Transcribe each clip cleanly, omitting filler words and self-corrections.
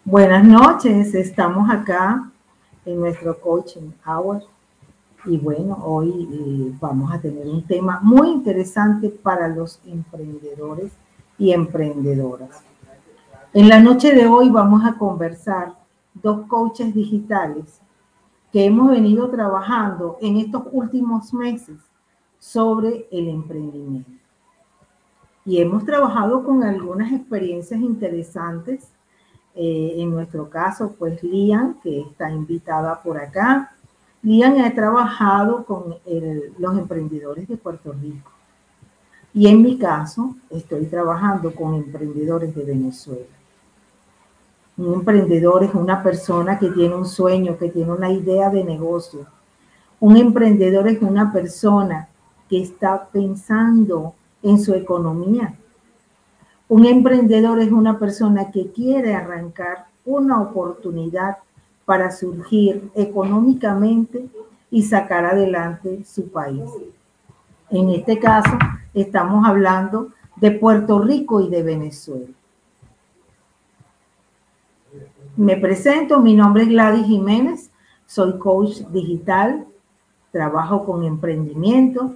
Buenas noches, estamos acá en nuestro coaching hour y bueno, hoy vamos a tener un tema muy interesante para los emprendedores y emprendedoras. En la noche de hoy vamos a conversar dos coaches digitales que hemos venido trabajando en estos últimos meses sobre el emprendimiento. Y hemos trabajado con algunas experiencias interesantes. En nuestro caso, pues Lian, que está invitada por acá. Lian ha trabajado con los emprendedores de Puerto Rico. Y en mi caso, estoy trabajando con emprendedores de Venezuela. Un emprendedor es una persona que tiene un sueño, que tiene una idea de negocio. Un emprendedor es una persona que está pensando en su economía. Un emprendedor es una persona que quiere arrancar una oportunidad para surgir económicamente y sacar adelante su país. En este caso, estamos hablando de Puerto Rico y de Venezuela. Me presento, mi nombre es Gladys Jiménez, soy coach digital, trabajo con emprendimiento.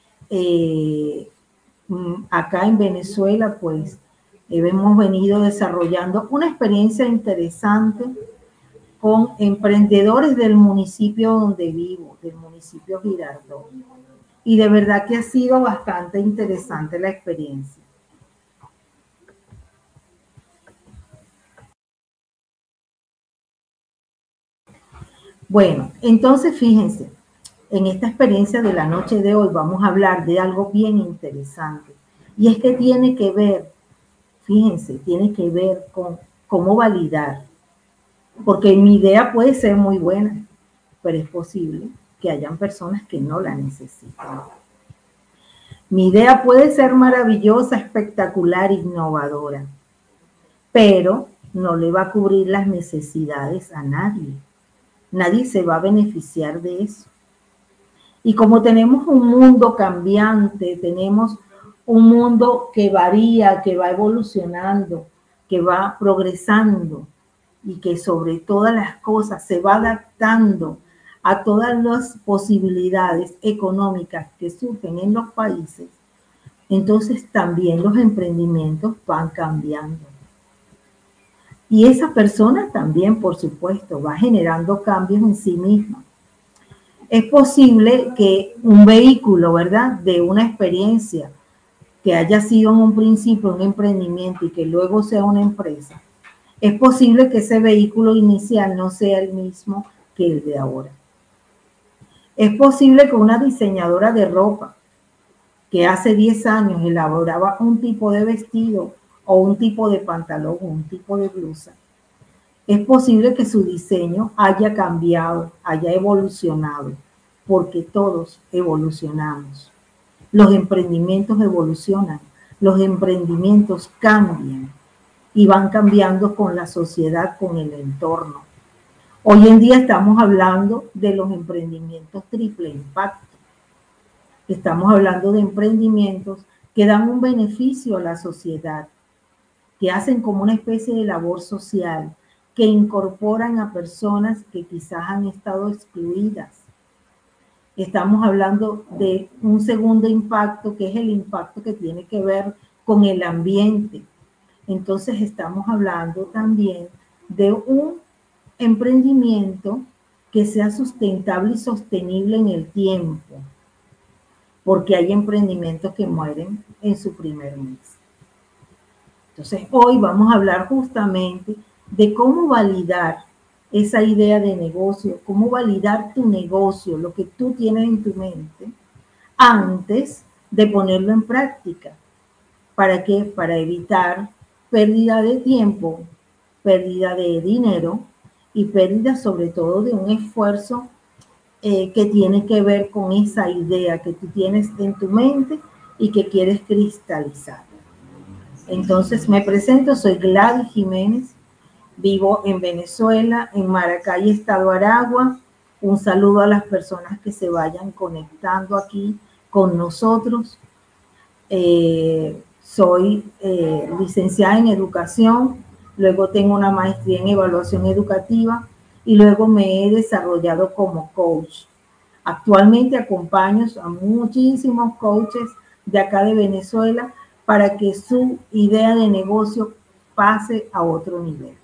Acá en Venezuela, pues, hemos venido desarrollando una experiencia interesante con emprendedores del municipio donde vivo, del municipio Girardot. Y de verdad que ha sido bastante interesante la experiencia. Bueno, entonces fíjense, en esta experiencia de la noche de hoy vamos a hablar de algo bien interesante. Y es que tiene que ver, fíjense, tiene que ver con cómo validar. Porque mi idea puede ser muy buena, pero es posible que hayan personas que no la necesitan. Mi idea puede ser maravillosa, espectacular, innovadora, pero no le va a cubrir las necesidades a nadie. Nadie se va a beneficiar de eso. Y como tenemos un mundo cambiante, tenemos un mundo que varía, que va evolucionando, que va progresando y que sobre todas las cosas se va adaptando a todas las posibilidades económicas que surgen en los países, entonces también los emprendimientos van cambiando. Y esa persona también, por supuesto, va generando cambios en sí misma. Es posible que un vehículo, ¿verdad?, de una experiencia que haya sido en un principio un emprendimiento y que luego sea una empresa, es posible que ese vehículo inicial no sea el mismo que el de ahora. Es posible que una diseñadora de ropa que hace 10 años elaboraba un tipo de vestido o un tipo de pantalón o un tipo de blusa, es posible que su diseño haya cambiado, haya evolucionado, porque todos evolucionamos. Los emprendimientos evolucionan, los emprendimientos cambian y van cambiando con la sociedad, con el entorno. Hoy en día estamos hablando de los emprendimientos triple impacto. Estamos hablando de emprendimientos que dan un beneficio a la sociedad, que hacen como una especie de labor social, que incorporan a personas que quizás han estado excluidas. Estamos hablando de un segundo impacto, que es el impacto que tiene que ver con el ambiente. Entonces estamos hablando también de un emprendimiento que sea sustentable y sostenible en el tiempo, porque hay emprendimientos que mueren en su primer mes. Entonces, hoy vamos a hablar justamente de cómo validar esa idea de negocio, cómo validar tu negocio, lo que tú tienes en tu mente, antes de ponerlo en práctica. ¿Para qué? Para evitar pérdida de tiempo, pérdida de dinero y pérdida sobre todo de un esfuerzo que tiene que ver con esa idea que tú tienes en tu mente y que quieres cristalizar. Entonces me presento, soy Gladys Jiménez, vivo en Venezuela, en Maracay, Estado Aragua. Un saludo a las personas que se vayan conectando aquí con nosotros. Soy licenciada en educación, luego tengo una maestría en evaluación educativa y luego me he desarrollado como coach. Actualmente acompaño a muchísimos coaches de acá de Venezuela para que su idea de negocio pase a otro nivel.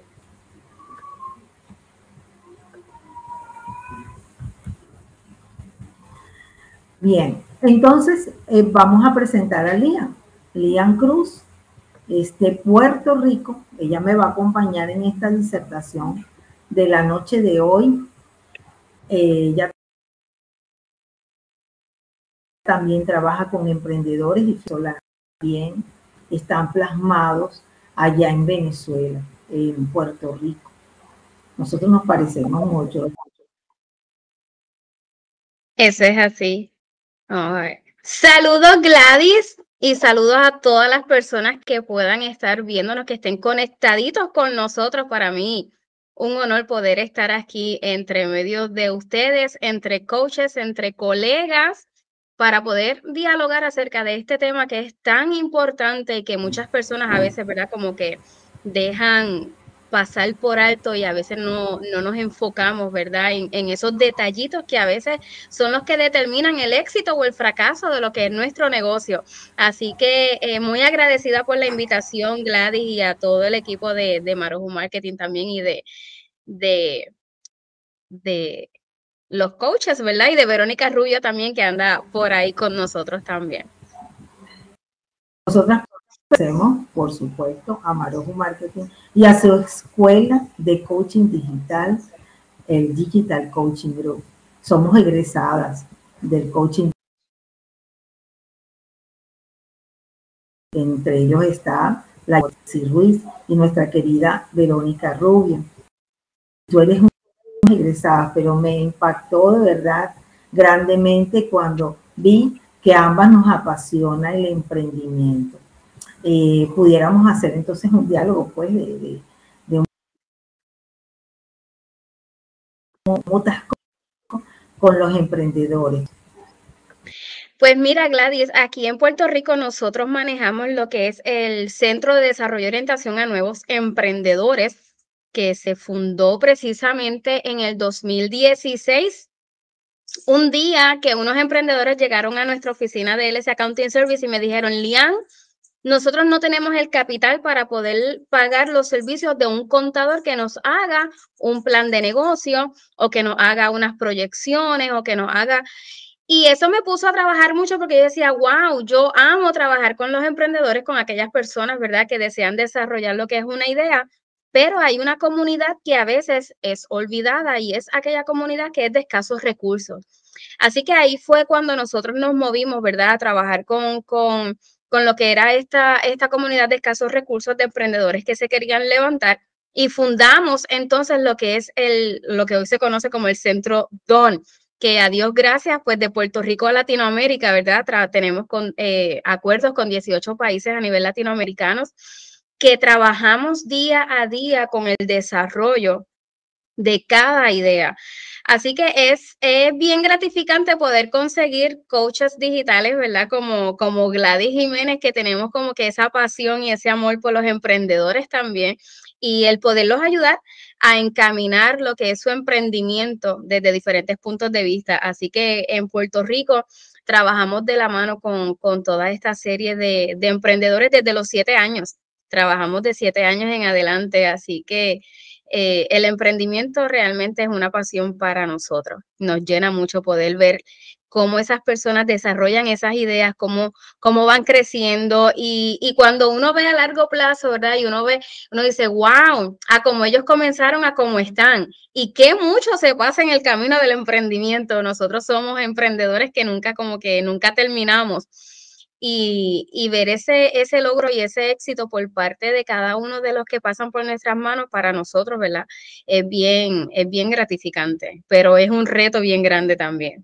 Bien, entonces vamos a presentar a Lian Cruz, es de Puerto Rico. Ella me va a acompañar en esta disertación de la noche de hoy. Ella también trabaja con emprendedores y también están plasmados allá en Venezuela, en Puerto Rico. Nosotros nos parecemos mucho. Eso es así. Right. Saludos Gladys y saludos a todas las personas que puedan estar viéndonos, que estén conectaditos con nosotros. Para mí, un honor poder estar aquí entre medio de ustedes, entre coaches, entre colegas, para poder dialogar acerca de este tema que es tan importante y que muchas personas a veces, ¿verdad? Como que dejan pasar por alto y a veces no nos enfocamos, ¿verdad? En esos detallitos que a veces son los que determinan el éxito o el fracaso de lo que es nuestro negocio. Así que muy agradecida por la invitación, Gladys, y a todo el equipo de Marujo Marketing también y de, de los coaches, ¿verdad? Y de Verónica Rubio también, que anda por ahí con nosotros también. Nosotras hacemos, por supuesto, a Marujo Marketing y a su escuela de coaching digital, el Digital Coaching Group. Somos egresadas del coaching. Entre ellos está la Ruiz y nuestra querida Verónica Rubio. Tú eres una egresada, pero me impactó de verdad grandemente cuando vi que a ambas nos apasiona el emprendimiento. Pudiéramos hacer entonces un diálogo, pues, de muchas cosas con los emprendedores. Pues mira, Gladys, aquí en Puerto Rico nosotros manejamos lo que es el Centro de Desarrollo y Orientación a Nuevos Emprendedores, que se fundó precisamente en el 2016. Un día que unos emprendedores llegaron a nuestra oficina de LS Accounting Service y me dijeron, Lian, nosotros no tenemos el capital para poder pagar los servicios de un contador que nos haga un plan de negocio o que nos haga unas proyecciones o que nos haga... Y eso me puso a trabajar mucho porque yo decía, wow, yo amo trabajar con los emprendedores, con aquellas personas, ¿verdad?, que desean desarrollar lo que es una idea, pero hay una comunidad que a veces es olvidada y es aquella comunidad que es de escasos recursos. Así que ahí fue cuando nosotros nos movimos, ¿verdad?, a trabajar con lo que era esta comunidad de escasos recursos de emprendedores que se querían levantar y fundamos entonces lo que es lo que hoy se conoce como el Centro DON, que a Dios gracias, pues de Puerto Rico a Latinoamérica, ¿verdad? Tenemos acuerdos con 18 países a nivel latinoamericano que trabajamos día a día con el desarrollo de cada idea. Así que es bien gratificante poder conseguir coaches digitales, ¿verdad? Como Gladys Jiménez, que tenemos como que esa pasión y ese amor por los emprendedores también, y el poderlos ayudar a encaminar lo que es su emprendimiento desde diferentes puntos de vista. Así que en Puerto Rico trabajamos de la mano con toda esta serie de emprendedores desde los 7 años. Trabajamos de 7 años en adelante, así que el emprendimiento realmente es una pasión para nosotros. Nos llena mucho poder ver cómo esas personas desarrollan esas ideas, cómo van creciendo y cuando uno ve a largo plazo, ¿verdad? Y uno dice, wow, a cómo ellos comenzaron, a cómo están y qué mucho se pasa en el camino del emprendimiento. Nosotros somos emprendedores que nunca terminamos. Y ver ese logro y ese éxito por parte de cada uno de los que pasan por nuestras manos, para nosotros, ¿verdad? Es bien gratificante, pero es un reto bien grande también.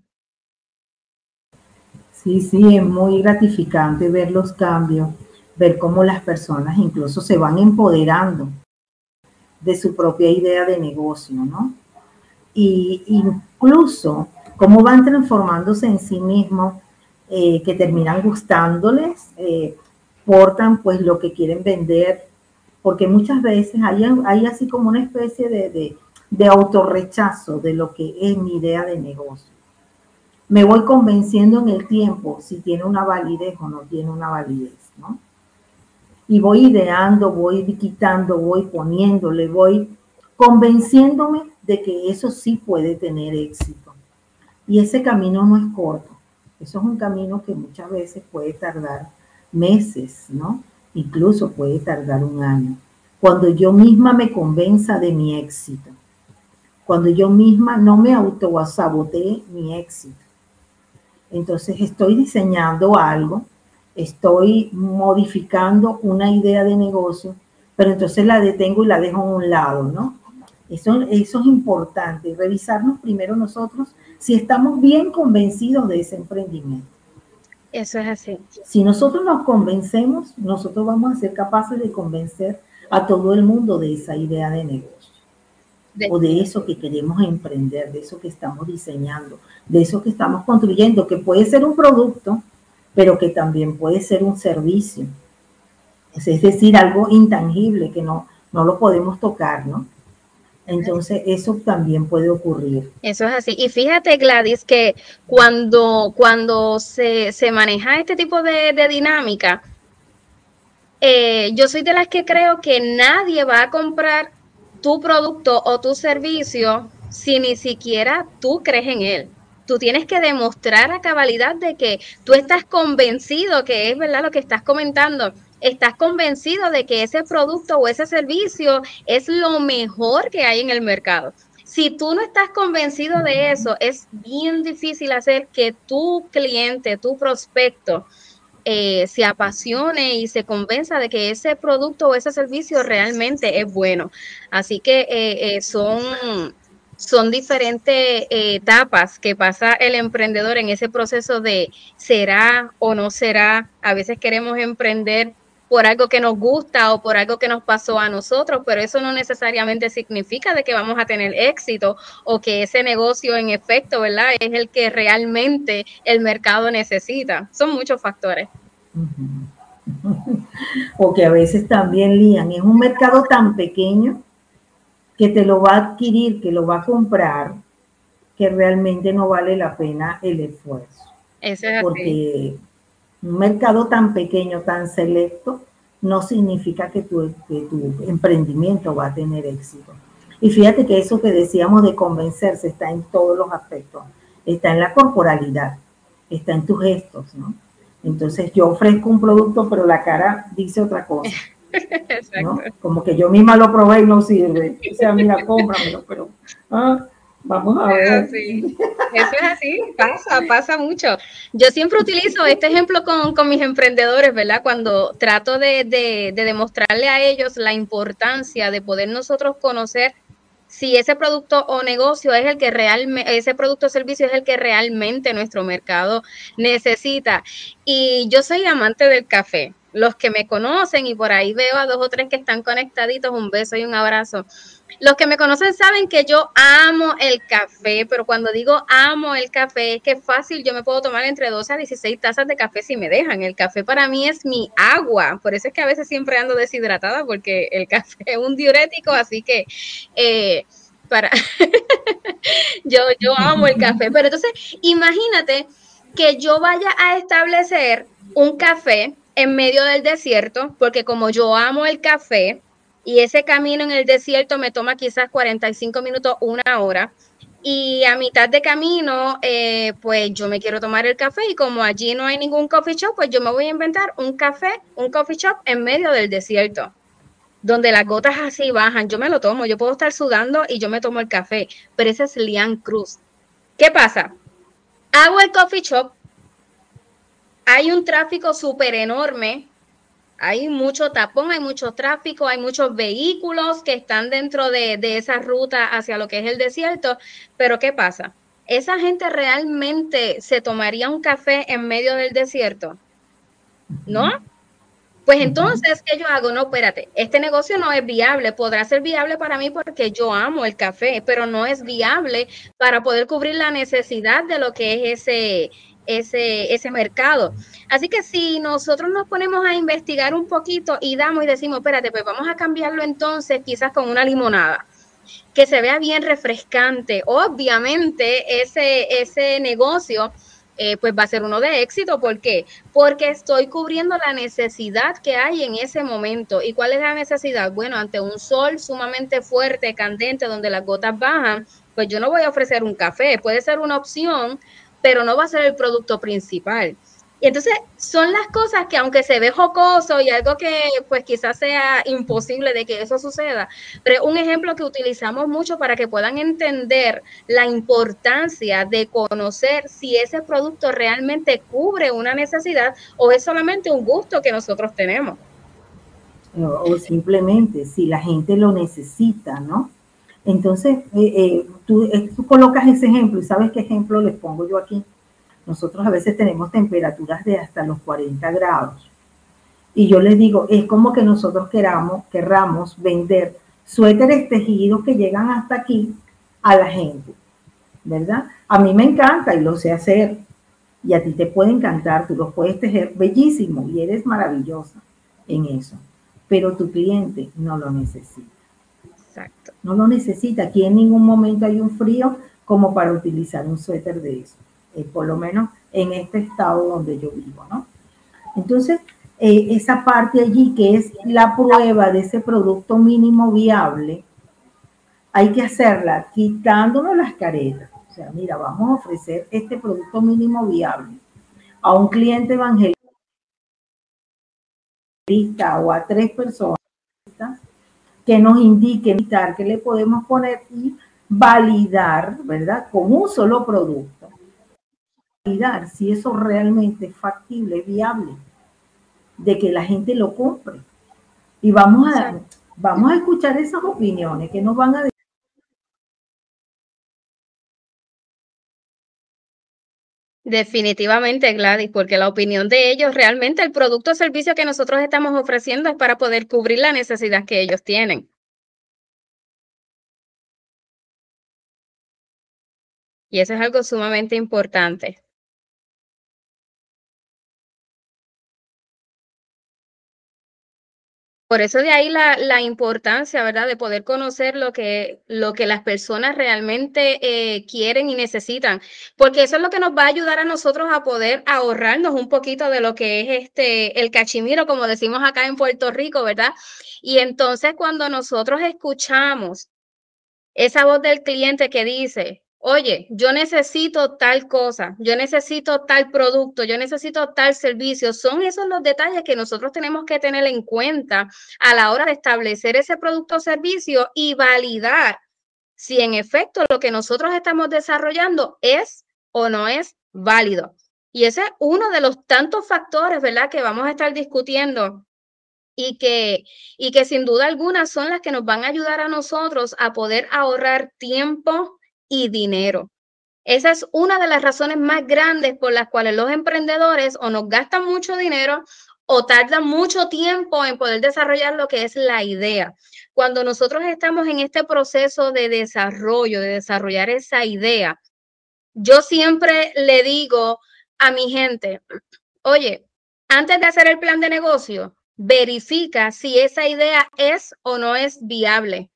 Sí, sí, es muy gratificante ver los cambios, ver cómo las personas incluso se van empoderando de su propia idea de negocio, ¿no? Y incluso cómo van transformándose en sí mismos, que terminan gustándoles, portan pues lo que quieren vender porque muchas veces hay así como una especie de autorrechazo de lo que es mi idea de negocio. Me voy convenciendo en el tiempo si tiene una validez o no tiene una validez, ¿no? Y voy ideando, voy quitando, voy poniéndole, voy convenciéndome de que eso sí puede tener éxito. Y ese camino no es corto. Eso es un camino que muchas veces puede tardar meses, ¿no? Incluso puede tardar un año. Cuando yo misma me convenza de mi éxito. Cuando yo misma no me autosaboteé mi éxito. Entonces estoy diseñando algo, estoy modificando una idea de negocio, pero entonces la detengo y la dejo a un lado, ¿no? Eso es importante, revisarnos primero nosotros si estamos bien convencidos de ese emprendimiento. Eso es así. Si nosotros nos convencemos, nosotros vamos a ser capaces de convencer a todo el mundo de esa idea de negocio. O de eso que queremos emprender, de eso que estamos diseñando, de eso que estamos construyendo, que puede ser un producto, pero que también puede ser un servicio. Es decir, algo intangible que no lo podemos tocar, ¿no? Entonces, eso también puede ocurrir. Eso es así. Y fíjate, Gladys, que cuando se maneja este tipo de dinámica, yo soy de las que creo que nadie va a comprar tu producto o tu servicio si ni siquiera tú crees en él. Tú tienes que demostrar a cabalidad de que tú estás convencido, que es verdad lo que estás comentando, estás convencido de que ese producto o ese servicio es lo mejor que hay en el mercado. Si tú no estás convencido de eso, es bien difícil hacer que tu cliente, tu prospecto, se apasione y se convenza de que ese producto o ese servicio realmente es bueno. Así que son diferentes etapas que pasa el emprendedor en ese proceso de será o no será. A veces queremos emprender por algo que nos gusta o por algo que nos pasó a nosotros, pero eso no necesariamente significa de que vamos a tener éxito o que ese negocio en efecto, ¿verdad? Es el que realmente el mercado necesita. Son muchos factores. O que a veces también lían. Es un mercado tan pequeño que te lo va a adquirir, que lo va a comprar, que realmente no vale la pena el esfuerzo. Eso es así. Porque un mercado tan pequeño, tan selecto, no significa que tu emprendimiento va a tener éxito. Y fíjate que eso que decíamos de convencerse está en todos los aspectos. Está en la corporalidad, está en tus gestos, ¿no? Entonces yo ofrezco un producto, pero la cara dice otra cosa, ¿no? Como que yo misma lo probé y no sirve. O sea, mira, cómpramelo, pero vamos a ver. Sí, eso es así, pasa mucho. Yo siempre utilizo este ejemplo con mis emprendedores, ¿verdad? Cuando trato de demostrarle a ellos la importancia de poder nosotros conocer si ese producto o negocio es el que realmente, ese producto o servicio es el que realmente nuestro mercado necesita. Y yo soy amante del café. Los que me conocen y por ahí veo a 2 o 3 que están conectaditos, un beso y un abrazo. Los que me conocen saben que yo amo el café, pero cuando digo amo el café, es que fácil, yo me puedo tomar entre 12 a 16 tazas de café si me dejan. El café para mí es mi agua, por eso es que a veces siempre ando deshidratada, porque el café es un diurético, así que para yo amo el café. Pero entonces, imagínate que yo vaya a establecer un café en medio del desierto, porque como yo amo el café, y ese camino en el desierto me toma quizás 45 minutos, 1 hora, y a mitad de camino, pues yo me quiero tomar el café, y como allí no hay ningún coffee shop, pues yo me voy a inventar un coffee shop en medio del desierto, donde las gotas así bajan. Yo me lo tomo, yo puedo estar sudando y yo me tomo el café, pero ese es Lian Cruz. ¿Qué pasa? Hago el coffee shop, hay un tráfico súper enorme, hay mucho tapón, hay mucho tráfico, hay muchos vehículos que están dentro de esa ruta hacia lo que es el desierto, pero ¿qué pasa? ¿Esa gente realmente se tomaría un café en medio del desierto? ¿No? Pues entonces, ¿qué yo hago? No, espérate, este negocio no es viable, podrá ser viable para mí porque yo amo el café, pero no es viable para poder cubrir la necesidad de lo que es ese mercado. Así que si nosotros nos ponemos a investigar un poquito y damos y decimos, espérate, pues vamos a cambiarlo entonces quizás con una limonada que se vea bien refrescante. Obviamente ese negocio pues va a ser uno de éxito. ¿Por qué? Porque estoy cubriendo la necesidad que hay en ese momento. ¿Y cuál es la necesidad? Bueno, ante un sol sumamente fuerte, candente, donde las gotas bajan, pues yo no voy a ofrecer un café. Puede ser una opción, pero no va a ser el producto principal. Y entonces son las cosas que aunque se ve jocoso y algo que pues quizás sea imposible de que eso suceda, pero un ejemplo que utilizamos mucho para que puedan entender la importancia de conocer si ese producto realmente cubre una necesidad o es solamente un gusto que nosotros tenemos. O simplemente si la gente lo necesita, ¿no? Entonces, tú colocas ese ejemplo y ¿sabes qué ejemplo les pongo yo aquí? Nosotros a veces tenemos temperaturas de hasta los 40 grados. Y yo les digo, es como que nosotros querramos vender suéteres tejidos que llegan hasta aquí a la gente, ¿verdad? A mí me encanta y lo sé hacer. Y a ti te puede encantar, tú los puedes tejer bellísimo y eres maravillosa en eso. Pero tu cliente no lo necesita. Exacto. No lo necesita. Aquí en ningún momento hay un frío como para utilizar un suéter de eso. Por lo menos en este estado donde yo vivo, ¿no? Entonces, esa parte allí que es la prueba de ese producto mínimo viable, hay que hacerla quitándonos las caretas. O sea, mira, vamos a ofrecer este producto mínimo viable a un cliente evangelista o a 3 personas que nos indiquen qué le podemos poner y validar, ¿verdad? Con un solo producto. Validar si eso realmente es factible, es viable, de que la gente lo compre. Y vamos a escuchar esas opiniones que nos van a decir. Definitivamente, Gladys, porque la opinión de ellos, realmente el producto o servicio que nosotros estamos ofreciendo es para poder cubrir la necesidad que ellos tienen. Y eso es algo sumamente importante. Por eso de ahí la importancia, ¿verdad?, de poder conocer lo que las personas realmente quieren y necesitan, porque eso es lo que nos va a ayudar a nosotros a poder ahorrarnos un poquito de lo que es el cachimiro, como decimos acá en Puerto Rico, ¿verdad? Y entonces cuando nosotros escuchamos esa voz del cliente que dice, oye, yo necesito tal cosa, yo necesito tal producto, yo necesito tal servicio. Son esos los detalles que nosotros tenemos que tener en cuenta a la hora de establecer ese producto o servicio y validar si en efecto lo que nosotros estamos desarrollando es o no es válido. Y ese es uno de los tantos factores, ¿verdad?, que vamos a estar discutiendo y que sin duda alguna son las que nos van a ayudar a nosotros a poder ahorrar tiempo y dinero. Esa es una de las razones más grandes por las cuales los emprendedores o nos gastan mucho dinero o tardan mucho tiempo en poder desarrollar lo que es la idea. Cuando nosotros estamos en este proceso de desarrollo, de desarrollar esa idea, yo siempre le digo a mi gente, oye, antes de hacer el plan de negocio, verifica si esa idea es o no es viable.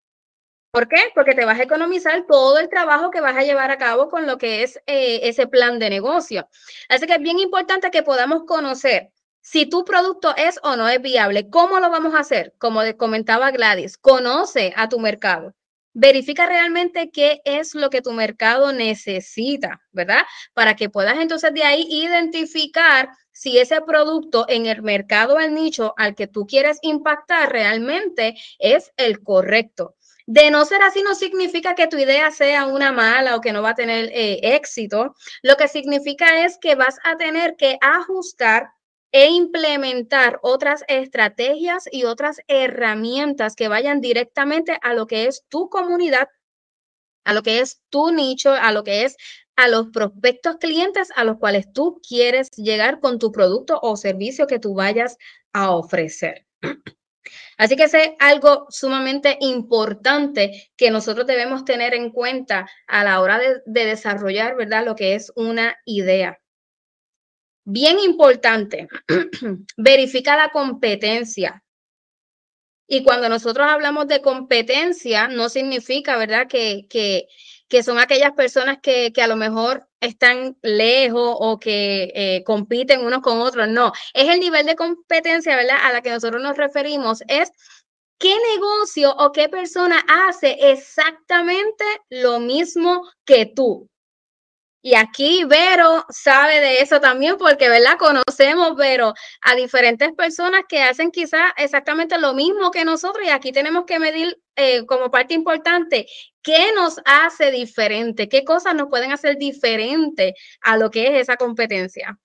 ¿Por qué? Porque te vas a economizar todo el trabajo que vas a llevar a cabo con lo que es ese plan de negocio. Así que es bien importante que podamos conocer si tu producto es o no es viable. ¿Cómo lo vamos a hacer? Como comentaba Gladys, conoce a tu mercado. Verifica realmente qué es lo que tu mercado necesita, ¿verdad? Para que puedas entonces de ahí identificar si ese producto en el mercado, el nicho al que tú quieres impactar realmente es el correcto. De no ser así, no significa que tu idea sea una mala o que no va a tener éxito. Lo que significa es que vas a tener que ajustar e implementar otras estrategias y otras herramientas que vayan directamente a lo que es tu comunidad, a lo que es tu nicho, a lo que es a los prospectos clientes a los cuales tú quieres llegar con tu producto o servicio que tú vayas a ofrecer. Así que es algo sumamente importante que nosotros debemos tener en cuenta a la hora de desarrollar, ¿verdad?, lo que es una idea. Bien importante, verifica la competencia. Y cuando nosotros hablamos de competencia, no significa, ¿verdad?, que son aquellas personas que a lo mejor están lejos o que compiten unos con otros. No, es el nivel de competencia, ¿verdad?, a la que nosotros nos referimos. Es qué negocio o qué persona hace exactamente lo mismo que tú. Y aquí Vero sabe de eso también porque, ¿verdad? Conocemos, Vero, a diferentes personas que hacen quizás exactamente lo mismo que nosotros y aquí tenemos que medir como parte importante qué nos hace diferente, qué cosas nos pueden hacer diferente a lo que es esa competencia.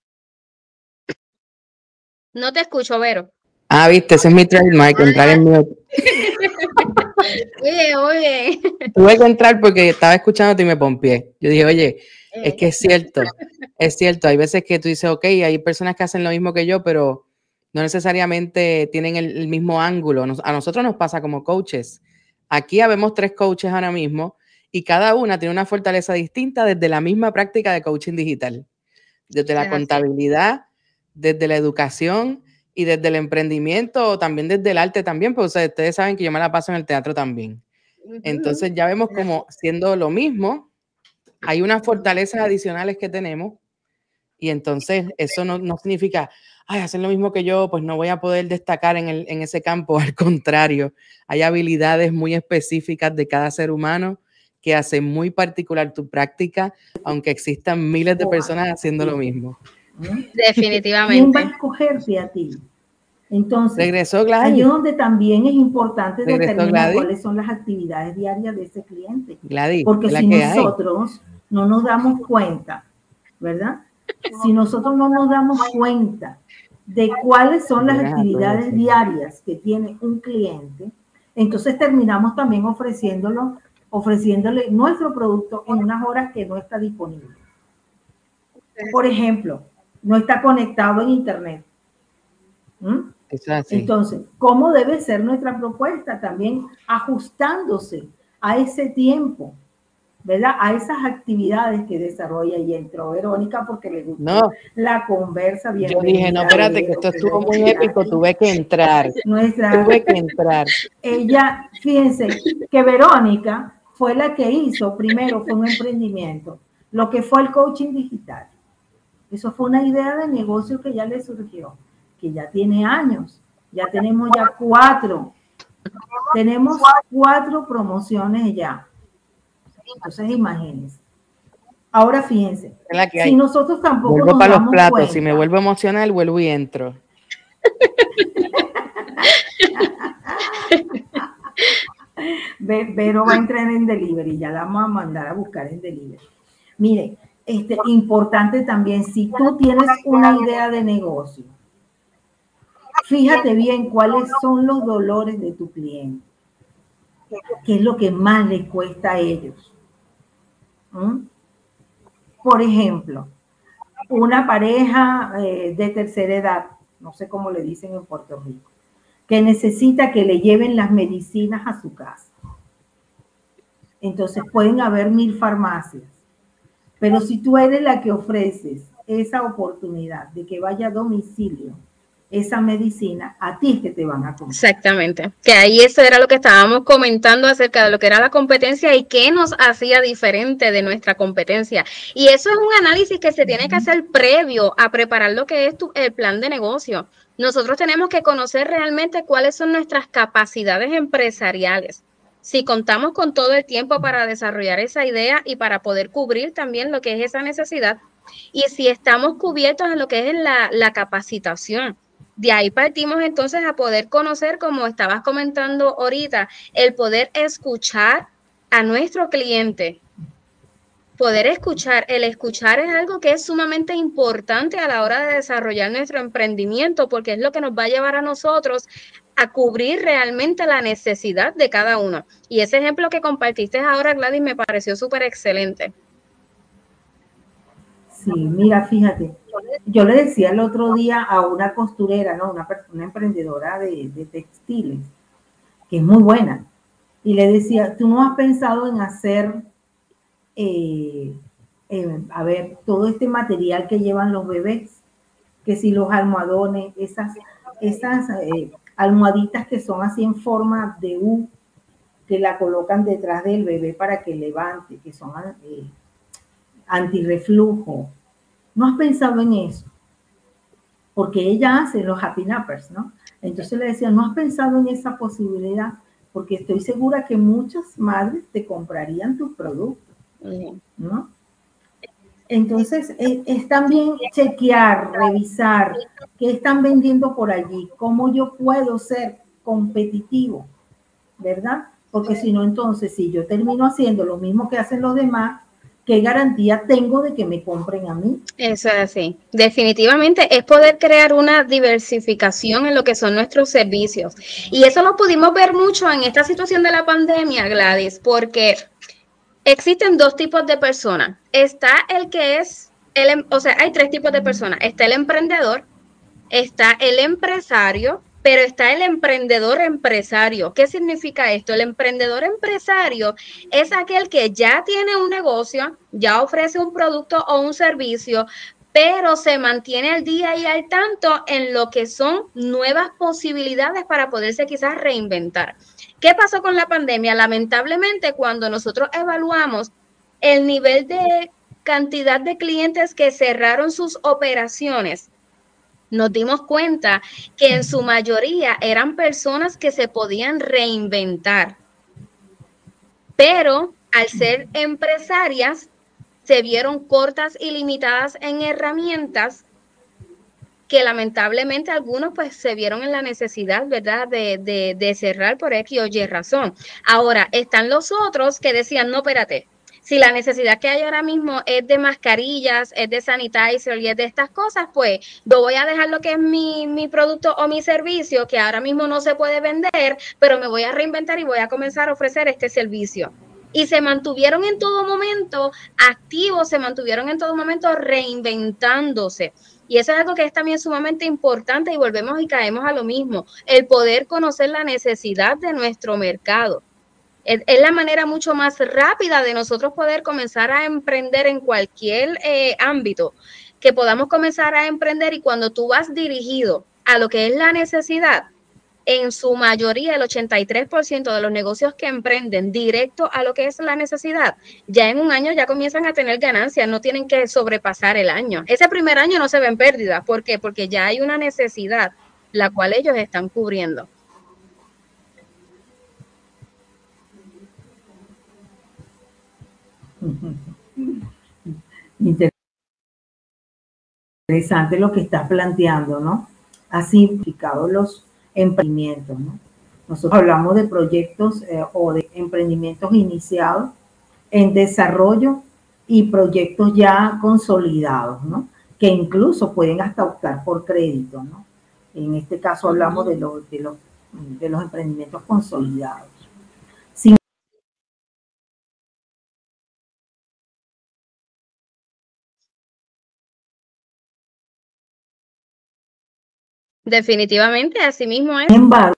No te escucho, Vero. Ah, viste, ese es mi trademark, entrar en mute. Muy bien, muy bien. Tuve que entrar porque estaba escuchándote y me pompié. Yo dije, oye, es que es cierto, hay veces que tú dices, ok, hay personas que hacen lo mismo que yo, pero no necesariamente tienen el mismo ángulo. A nosotros nos pasa como coaches. Aquí habemos 3 coaches ahora mismo y cada una tiene una fortaleza distinta desde la misma práctica de coaching digital. Desde la contabilidad, desde la educación y desde el emprendimiento, o también desde el arte también, porque ustedes saben que yo me la paso en el teatro también. Entonces ya vemos como siendo lo mismo, hay unas fortalezas adicionales que tenemos y entonces eso no significa, ay, hacer lo mismo que yo, pues no voy a poder destacar en ese campo. Al contrario, hay habilidades muy específicas de cada ser humano que hacen muy particular tu práctica, aunque existan miles de personas haciendo lo mismo. Definitivamente. ¿Quién va a escogerte a ti? Entonces, Regresó Gladys. allí donde también es importante Regresó determinar Gladys. cuáles son las actividades diarias de ese cliente. Gladys, porque si que nosotros no nos damos cuenta, ¿verdad? Si nosotros no nos damos cuenta de cuáles son las actividades diarias que tiene un cliente, entonces terminamos también ofreciéndole nuestro producto en unas horas que no está disponible. Por ejemplo, no está conectado en internet. Entonces, ¿cómo debe ser nuestra propuesta? También ajustándose a ese tiempo, ¿verdad? A esas actividades que desarrolla, y entró Verónica porque le gustó la conversa. Yo dije, no, espérate, que esto estuvo muy épico, tuve que entrar. Tuve que entrar. Ella, fíjense, que Verónica fue la que hizo, primero fue un emprendimiento, lo que fue el coaching digital. Eso fue una idea de negocio que ya le surgió, que ya tiene años. Ya tenemos ya 4. Tenemos 4 promociones ya. Entonces, imagínense. Ahora, fíjense, si nosotros tampoco vuelvo nos para damos los platos, cuenta, si me vuelvo emocional, vuelvo y entro. Vero va a entrar en delivery, ya la vamos a mandar a buscar en delivery. Mire, importante también, si tú tienes una idea de negocio, fíjate bien cuáles son los dolores de tu cliente, qué es lo que más les cuesta a ellos. Por ejemplo, una pareja de tercera edad, no sé cómo le dicen en Puerto Rico, que necesita que le lleven las medicinas a su casa. Entonces pueden haber 1000 farmacias, pero si tú eres la que ofreces esa oportunidad de que vaya a domicilio esa medicina, a ti es que te van a comprar. Exactamente, que ahí eso era lo que estábamos comentando acerca de lo que era la competencia y qué nos hacía diferente de nuestra competencia. Y eso es un análisis que se tiene que hacer previo a preparar lo que es el plan de negocio. Nosotros tenemos que conocer realmente cuáles son nuestras capacidades empresariales. Si contamos con todo el tiempo para desarrollar esa idea y para poder cubrir también lo que es esa necesidad. Y si estamos cubiertos en lo que es la capacitación. De ahí partimos entonces a poder conocer, como estabas comentando ahorita, el poder escuchar a nuestro cliente. Poder escuchar, el escuchar es algo que es sumamente importante a la hora de desarrollar nuestro emprendimiento, porque es lo que nos va a llevar a nosotros a cubrir realmente la necesidad de cada uno. Y ese ejemplo que compartiste ahora, Gladys, me pareció súper excelente. Sí, mira, fíjate, yo le decía el otro día a una costurera, ¿no? Una emprendedora de textiles, que es muy buena, y le decía, ¿tú no has pensado en hacer, a ver, todo este material que llevan los bebés? que si los almohadones, esas almohaditas que son así en forma de U, que la colocan detrás del bebé para que levante, que son antirreflujo. ¿No has pensado en eso? Porque ella hace los happy nappers, ¿no? Entonces le decía, ¿no has pensado en esa posibilidad? Porque estoy segura que muchas madres te comprarían tus productos, ¿no? Entonces, es también chequear, revisar qué están vendiendo por allí, cómo yo puedo ser competitivo, ¿verdad? Porque si no, entonces, si yo termino haciendo lo mismo que hacen los demás, ¿qué garantía tengo de que me compren a mí? Eso es así. Definitivamente es poder crear una diversificación en lo que son nuestros servicios. Y eso lo pudimos ver mucho en esta situación de la pandemia, Gladys, porque existen dos tipos de personas. Está el que es, o sea, hay tres tipos de personas. Está el emprendedor, está el empresario, pero está el emprendedor empresario. ¿Qué significa esto? El emprendedor empresario es aquel que ya tiene un negocio, ya ofrece un producto o un servicio, pero se mantiene al día y al tanto en lo que son nuevas posibilidades para poderse quizás reinventar. ¿Qué pasó con la pandemia? Lamentablemente, cuando nosotros evaluamos el nivel de cantidad de clientes que cerraron sus operaciones, nos dimos cuenta que en su mayoría eran personas que se podían reinventar, pero al ser empresarias se vieron cortas y limitadas en herramientas que lamentablemente algunos pues se vieron en la necesidad, ¿verdad?, de cerrar por X o Y razón. Ahora, están los otros que decían, no, espérate, si la necesidad que hay ahora mismo es de mascarillas, es de sanitizer y es de estas cosas, pues yo voy a dejar lo que es mi producto o mi servicio, que ahora mismo no se puede vender, pero me voy a reinventar y voy a comenzar a ofrecer este servicio. Y se mantuvieron en todo momento activos, se mantuvieron en todo momento reinventándose. Y eso es algo que es también sumamente importante y volvemos y caemos a lo mismo, el poder conocer la necesidad de nuestro mercado. Es la manera mucho más rápida de nosotros poder comenzar a emprender en cualquier ámbito, que podamos comenzar a emprender, y cuando tú vas dirigido a lo que es la necesidad, en su mayoría, el 83% de los negocios que emprenden directo a lo que es la necesidad, ya en un año ya comienzan a tener ganancias, no tienen que sobrepasar el año. Ese primer año no se ven pérdidas. ¿Por qué? Porque ya hay una necesidad, la cual ellos están cubriendo. Interesante lo que estás planteando, ¿no? Has simplificado los emprendimientos, ¿no? Nosotros hablamos de proyectos o de emprendimientos iniciados en desarrollo y proyectos ya consolidados, ¿no? Que incluso pueden hasta optar por crédito, ¿no? En este caso hablamos de los emprendimientos consolidados. Sin Definitivamente, así mismo es. embargo,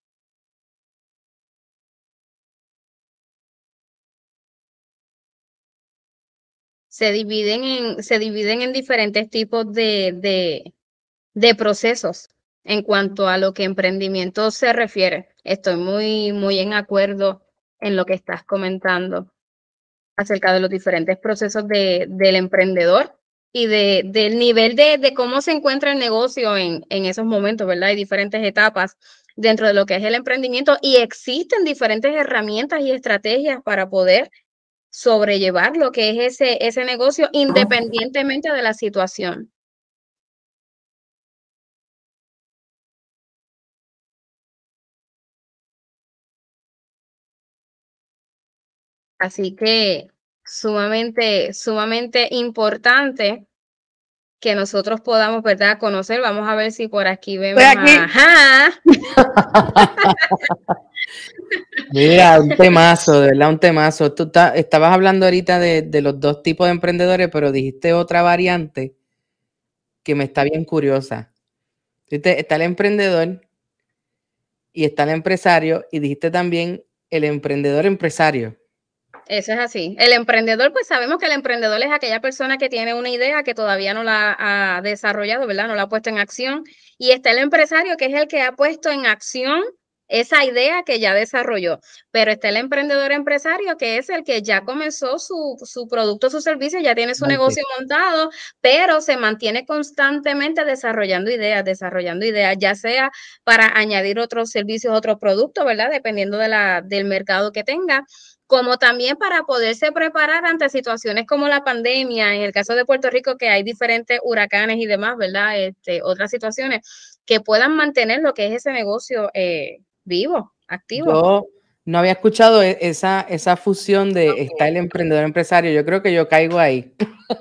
Se dividen en diferentes tipos de procesos en cuanto a lo que emprendimiento se refiere. Estoy muy en acuerdo en lo que estás comentando acerca de los diferentes procesos del emprendedor y del nivel de cómo se encuentra el negocio en esos momentos, ¿verdad? Hay diferentes etapas dentro de lo que es el emprendimiento y existen diferentes herramientas y estrategias para poder sobrellevar lo que es ese negocio independientemente de la situación. Así que sumamente importante que nosotros podamos, ¿verdad?, conocer. Vamos a ver si por aquí vemos. Ajá. Mira, un temazo, de verdad, un temazo. Tú estabas hablando ahorita de los dos tipos de emprendedores, pero dijiste otra variante que me está bien curiosa. Está el emprendedor y está el empresario, y dijiste también el emprendedor empresario. Eso es así. El emprendedor, pues sabemos que el emprendedor es aquella persona que tiene una idea que todavía no la ha desarrollado, ¿verdad? No la ha puesto en acción. Y está el empresario, que es el que ha puesto en acción esa idea que ya desarrolló. Pero está el emprendedor empresario, que es el que ya comenzó su producto, su servicio, ya tiene su negocio montado, pero se mantiene constantemente desarrollando ideas, ya sea para añadir otros servicios, otros productos, ¿verdad? Dependiendo del mercado que tenga, como también para poderse preparar ante situaciones como la pandemia, en el caso de Puerto Rico, que hay diferentes huracanes y demás, ¿verdad? Otras situaciones que puedan mantener lo que es ese negocio vivo, activo. Yo no había escuchado esa fusión de está el emprendedor empresario. Yo creo que yo caigo ahí.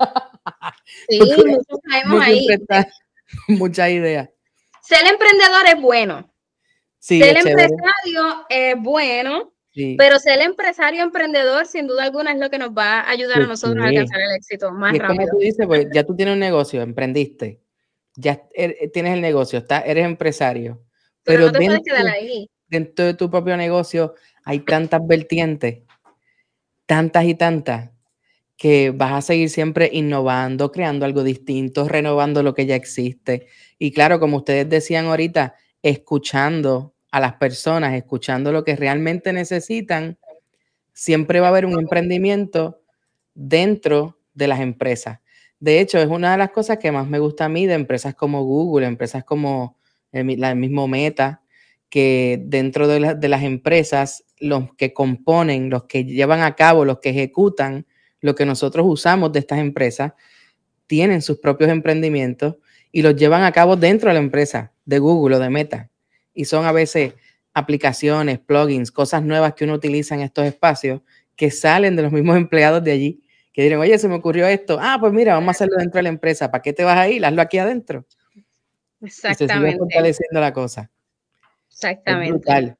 Sí, muchos caemos ahí. Muchas ideas. Ser emprendedor es bueno. Sí, ser es empresario es bueno. Sí. Pero ser empresario emprendedor, sin duda alguna, es lo que nos va a ayudar a nosotros a alcanzar el éxito más rápido. Como tú dices, pues ya tú tienes un negocio, emprendiste, ya tienes el negocio, eres empresario. Pero no te puedes quedar ahí. Dentro de tu propio negocio hay tantas vertientes, tantas y tantas, que vas a seguir siempre innovando, creando algo distinto, renovando lo que ya existe. Y claro, como ustedes decían ahorita, escuchando a las personas, escuchando lo que realmente necesitan, siempre va a haber un emprendimiento dentro de las empresas. De hecho, es una de las cosas que más me gusta a mí de empresas como Google, empresas como el mismo Meta, que dentro de las empresas, los que componen, los que llevan a cabo, los que ejecutan lo que nosotros usamos de estas empresas, tienen sus propios emprendimientos y los llevan a cabo dentro de la empresa de Google o de Meta. Y son a veces aplicaciones, plugins, cosas nuevas que uno utiliza en estos espacios que salen de los mismos empleados de allí, que dirán, oye, se me ocurrió esto. Ah, pues mira, vamos a hacerlo dentro de la empresa. ¿Para qué te vas a ir? Hazlo aquí adentro. Exactamente. Y se sigue fortaleciendo la cosa. Exactamente. Es brutal.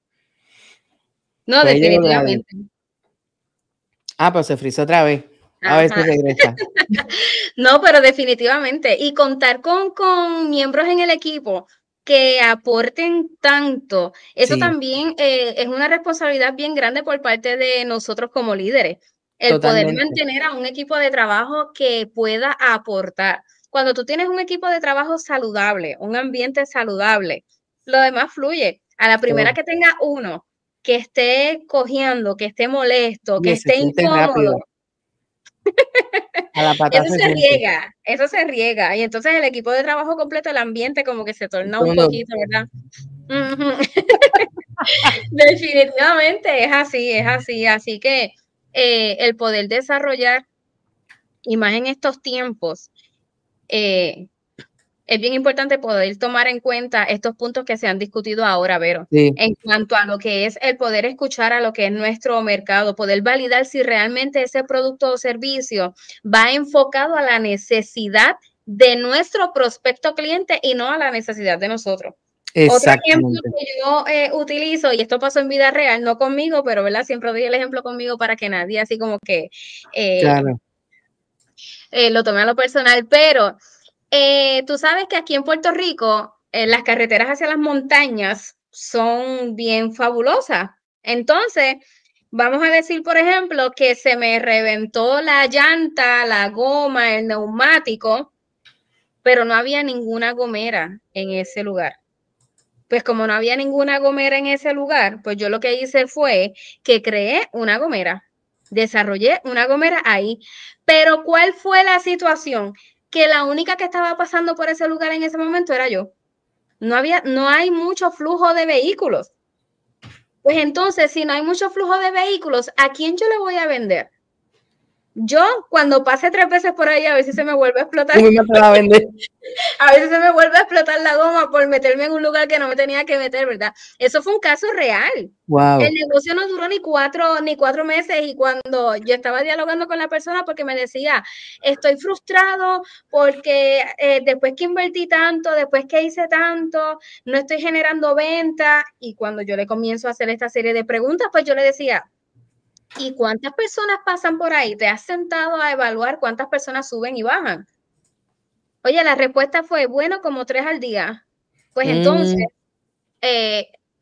No, pues definitivamente. Pues se frizó otra vez. A ver si regresa. No, pero definitivamente. Y contar con miembros en el equipo que aporten tanto, eso también es una responsabilidad bien grande por parte de nosotros como líderes. El poder mantener a un equipo de trabajo que pueda aportar. Cuando tú tienes un equipo de trabajo saludable, un ambiente saludable, lo demás fluye. A la primera que tenga uno que esté cojeando, que esté molesto, que esté incómodo. Eso se riega. Y entonces el equipo de trabajo completo, el ambiente como que se torna un poquito, ¿verdad? Definitivamente es así. Así que el poder desarrollar, y más en estos tiempos, es bien importante poder tomar en cuenta estos puntos que se han discutido ahora, Vero, en cuanto a lo que es el poder escuchar a lo que es nuestro mercado, poder validar si realmente ese producto o servicio va enfocado a la necesidad de nuestro prospecto cliente y no a la necesidad de nosotros. Otro ejemplo que yo utilizo, y esto pasó en vida real, no conmigo, pero ¿verdad? Siempre doy el ejemplo conmigo para que nadie así como que lo tome a lo personal, pero tú sabes que aquí en Puerto Rico las carreteras hacia las montañas son bien fabulosas. Entonces, vamos a decir, por ejemplo, que se me reventó la llanta, la goma, el neumático, pero no había ninguna gomera en ese lugar. Pues como no había ninguna gomera en ese lugar, pues yo lo que hice fue que creé una gomera, desarrollé una gomera ahí. Pero ¿cuál fue la situación? Que la única que estaba pasando por ese lugar en ese momento era yo. No hay mucho flujo de vehículos. Pues entonces, si no hay mucho flujo de vehículos, ¿a quién yo le voy a vender? Yo, cuando pase 3 veces por ahí, a ver si se me vuelve a explotar. A veces se me vuelve a explotar la goma por meterme en un lugar que no me tenía que meter, ¿verdad? Eso fue un caso real. Wow. El negocio no duró ni cuatro meses, y cuando yo estaba dialogando con la persona porque me decía, estoy frustrado porque después que invertí tanto, después que hice tanto, no estoy generando venta. Y cuando yo le comienzo a hacer esta serie de preguntas, pues yo le decía, ¿y cuántas personas pasan por ahí? ¿Te has sentado a evaluar cuántas personas suben y bajan? Oye, la respuesta fue, bueno, como 3 al día. Pues entonces,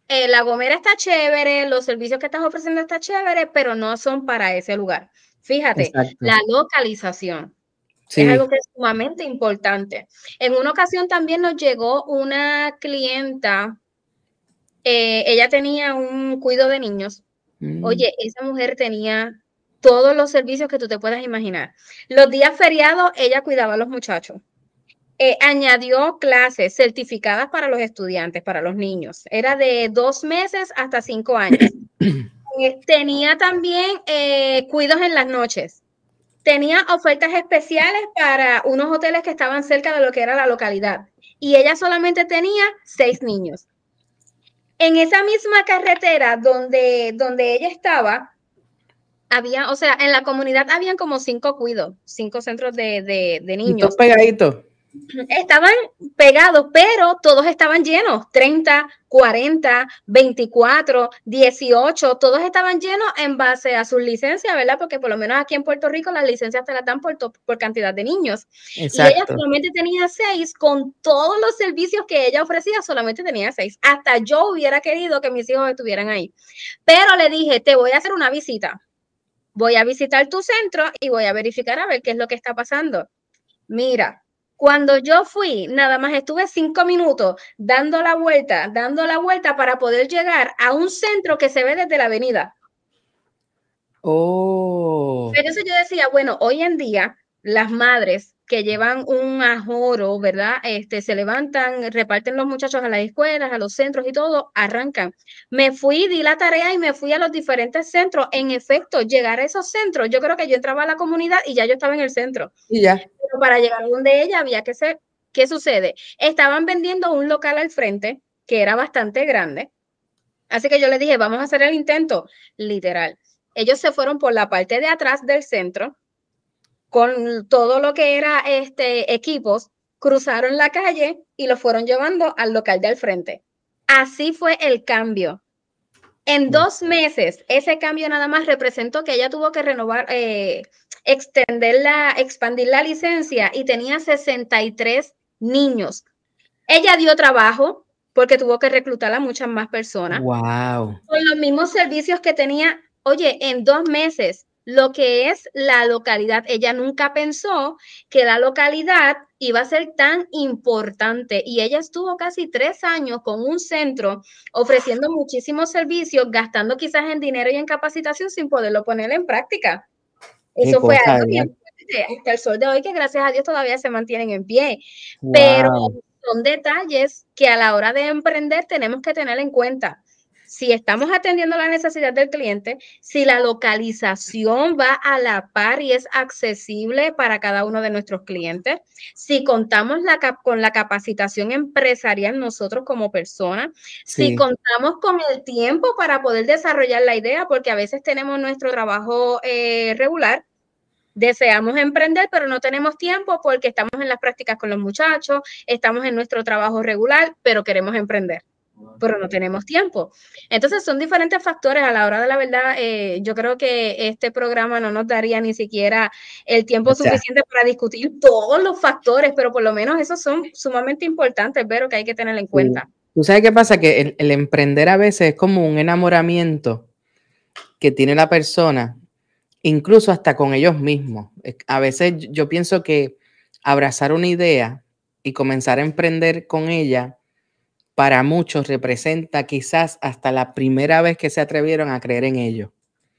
La Gomera está chévere, los servicios que estás ofreciendo está chévere, pero no son para ese lugar. Fíjate, Exacto. la localización Sí. es algo que es sumamente importante. En una ocasión también nos llegó una clienta, ella tenía un cuido de niños. Oye, esa mujer tenía todos los servicios que tú te puedas imaginar. Los días feriados, ella cuidaba a los muchachos. Añadió clases certificadas para los estudiantes, para los niños. Era de 2 meses hasta 5 años. Tenía también cuidos en las noches. Tenía ofertas especiales para unos hoteles que estaban cerca de lo que era la localidad. Y ella solamente tenía 6 niños. En esa misma carretera donde ella estaba, había, o sea, en la comunidad habían como 5 cuidos, 5 centros de Y niños. todos pegaditos. Estaban pegados, pero todos estaban llenos, 30, 40, 24, 18, todos estaban llenos en base a sus licencias, ¿verdad? Porque por lo menos aquí en Puerto Rico las licencias te las dan por cantidad de niños. Exacto. Y ella solamente tenía 6, con todos los servicios que ella ofrecía, solamente tenía 6. Hasta yo hubiera querido que mis hijos estuvieran ahí. Pero le dije, te voy a hacer una visita. Voy a visitar tu centro y voy a verificar a ver qué es lo que está pasando. Mira, cuando yo fui, nada más estuve 5 minutos dando la vuelta para poder llegar a un centro que se ve desde la avenida. Oh. Entonces yo decía, bueno, hoy en día las madres que llevan un ajoro, ¿verdad? Se levantan, reparten los muchachos a las escuelas, a los centros y todo, arrancan. Me fui, di la tarea y me fui a los diferentes centros. En efecto, llegar a esos centros, yo creo que yo entraba a la comunidad y ya yo estaba en el centro. Y ya. Pero para llegar a donde ella había que ser, ¿qué sucede? Estaban vendiendo un local al frente que era bastante grande. Así que yo le dije, vamos a hacer el intento, literal. Ellos se fueron por la parte de atrás del centro con todo lo que era equipos, cruzaron la calle y lo fueron llevando al local de al frente. Así fue el cambio. En 2 meses, ese cambio nada más representó que ella tuvo que renovar, expandir la licencia y tenía 63 niños. Ella dio trabajo porque tuvo que reclutar a muchas más personas. Wow. Con los mismos servicios que tenía, oye, en 2 meses, lo que es la localidad, ella nunca pensó que la localidad iba a ser tan importante y ella estuvo casi 3 años con un centro ofreciendo muchísimos servicios, gastando quizás en dinero y en capacitación sin poderlo poner en práctica. Eso fue algo bien fuerte hasta el sol de hoy, que gracias a Dios todavía se mantienen en pie. Wow. Pero son detalles que a la hora de emprender tenemos que tener en cuenta. Si estamos atendiendo la necesidad del cliente, si la localización va a la par y es accesible para cada uno de nuestros clientes, si contamos con la capacitación empresarial nosotros como personas, si contamos con el tiempo para poder desarrollar la idea, porque a veces tenemos nuestro trabajo regular, deseamos emprender, pero no tenemos tiempo porque estamos en las prácticas con los muchachos, estamos en nuestro trabajo regular, pero queremos emprender, pero no tenemos tiempo. Entonces son diferentes factores. A la hora de la verdad, yo creo que este programa no nos daría ni siquiera el tiempo suficiente para discutir todos los factores, pero por lo menos esos son sumamente importantes, pero que hay que tener en cuenta. ¿Tú sabes qué pasa? Que el emprender a veces es como un enamoramiento que tiene la persona, incluso hasta con ellos mismos. A veces yo pienso que abrazar una idea y comenzar a emprender con ella, para muchos representa quizás hasta la primera vez que se atrevieron a creer en ello.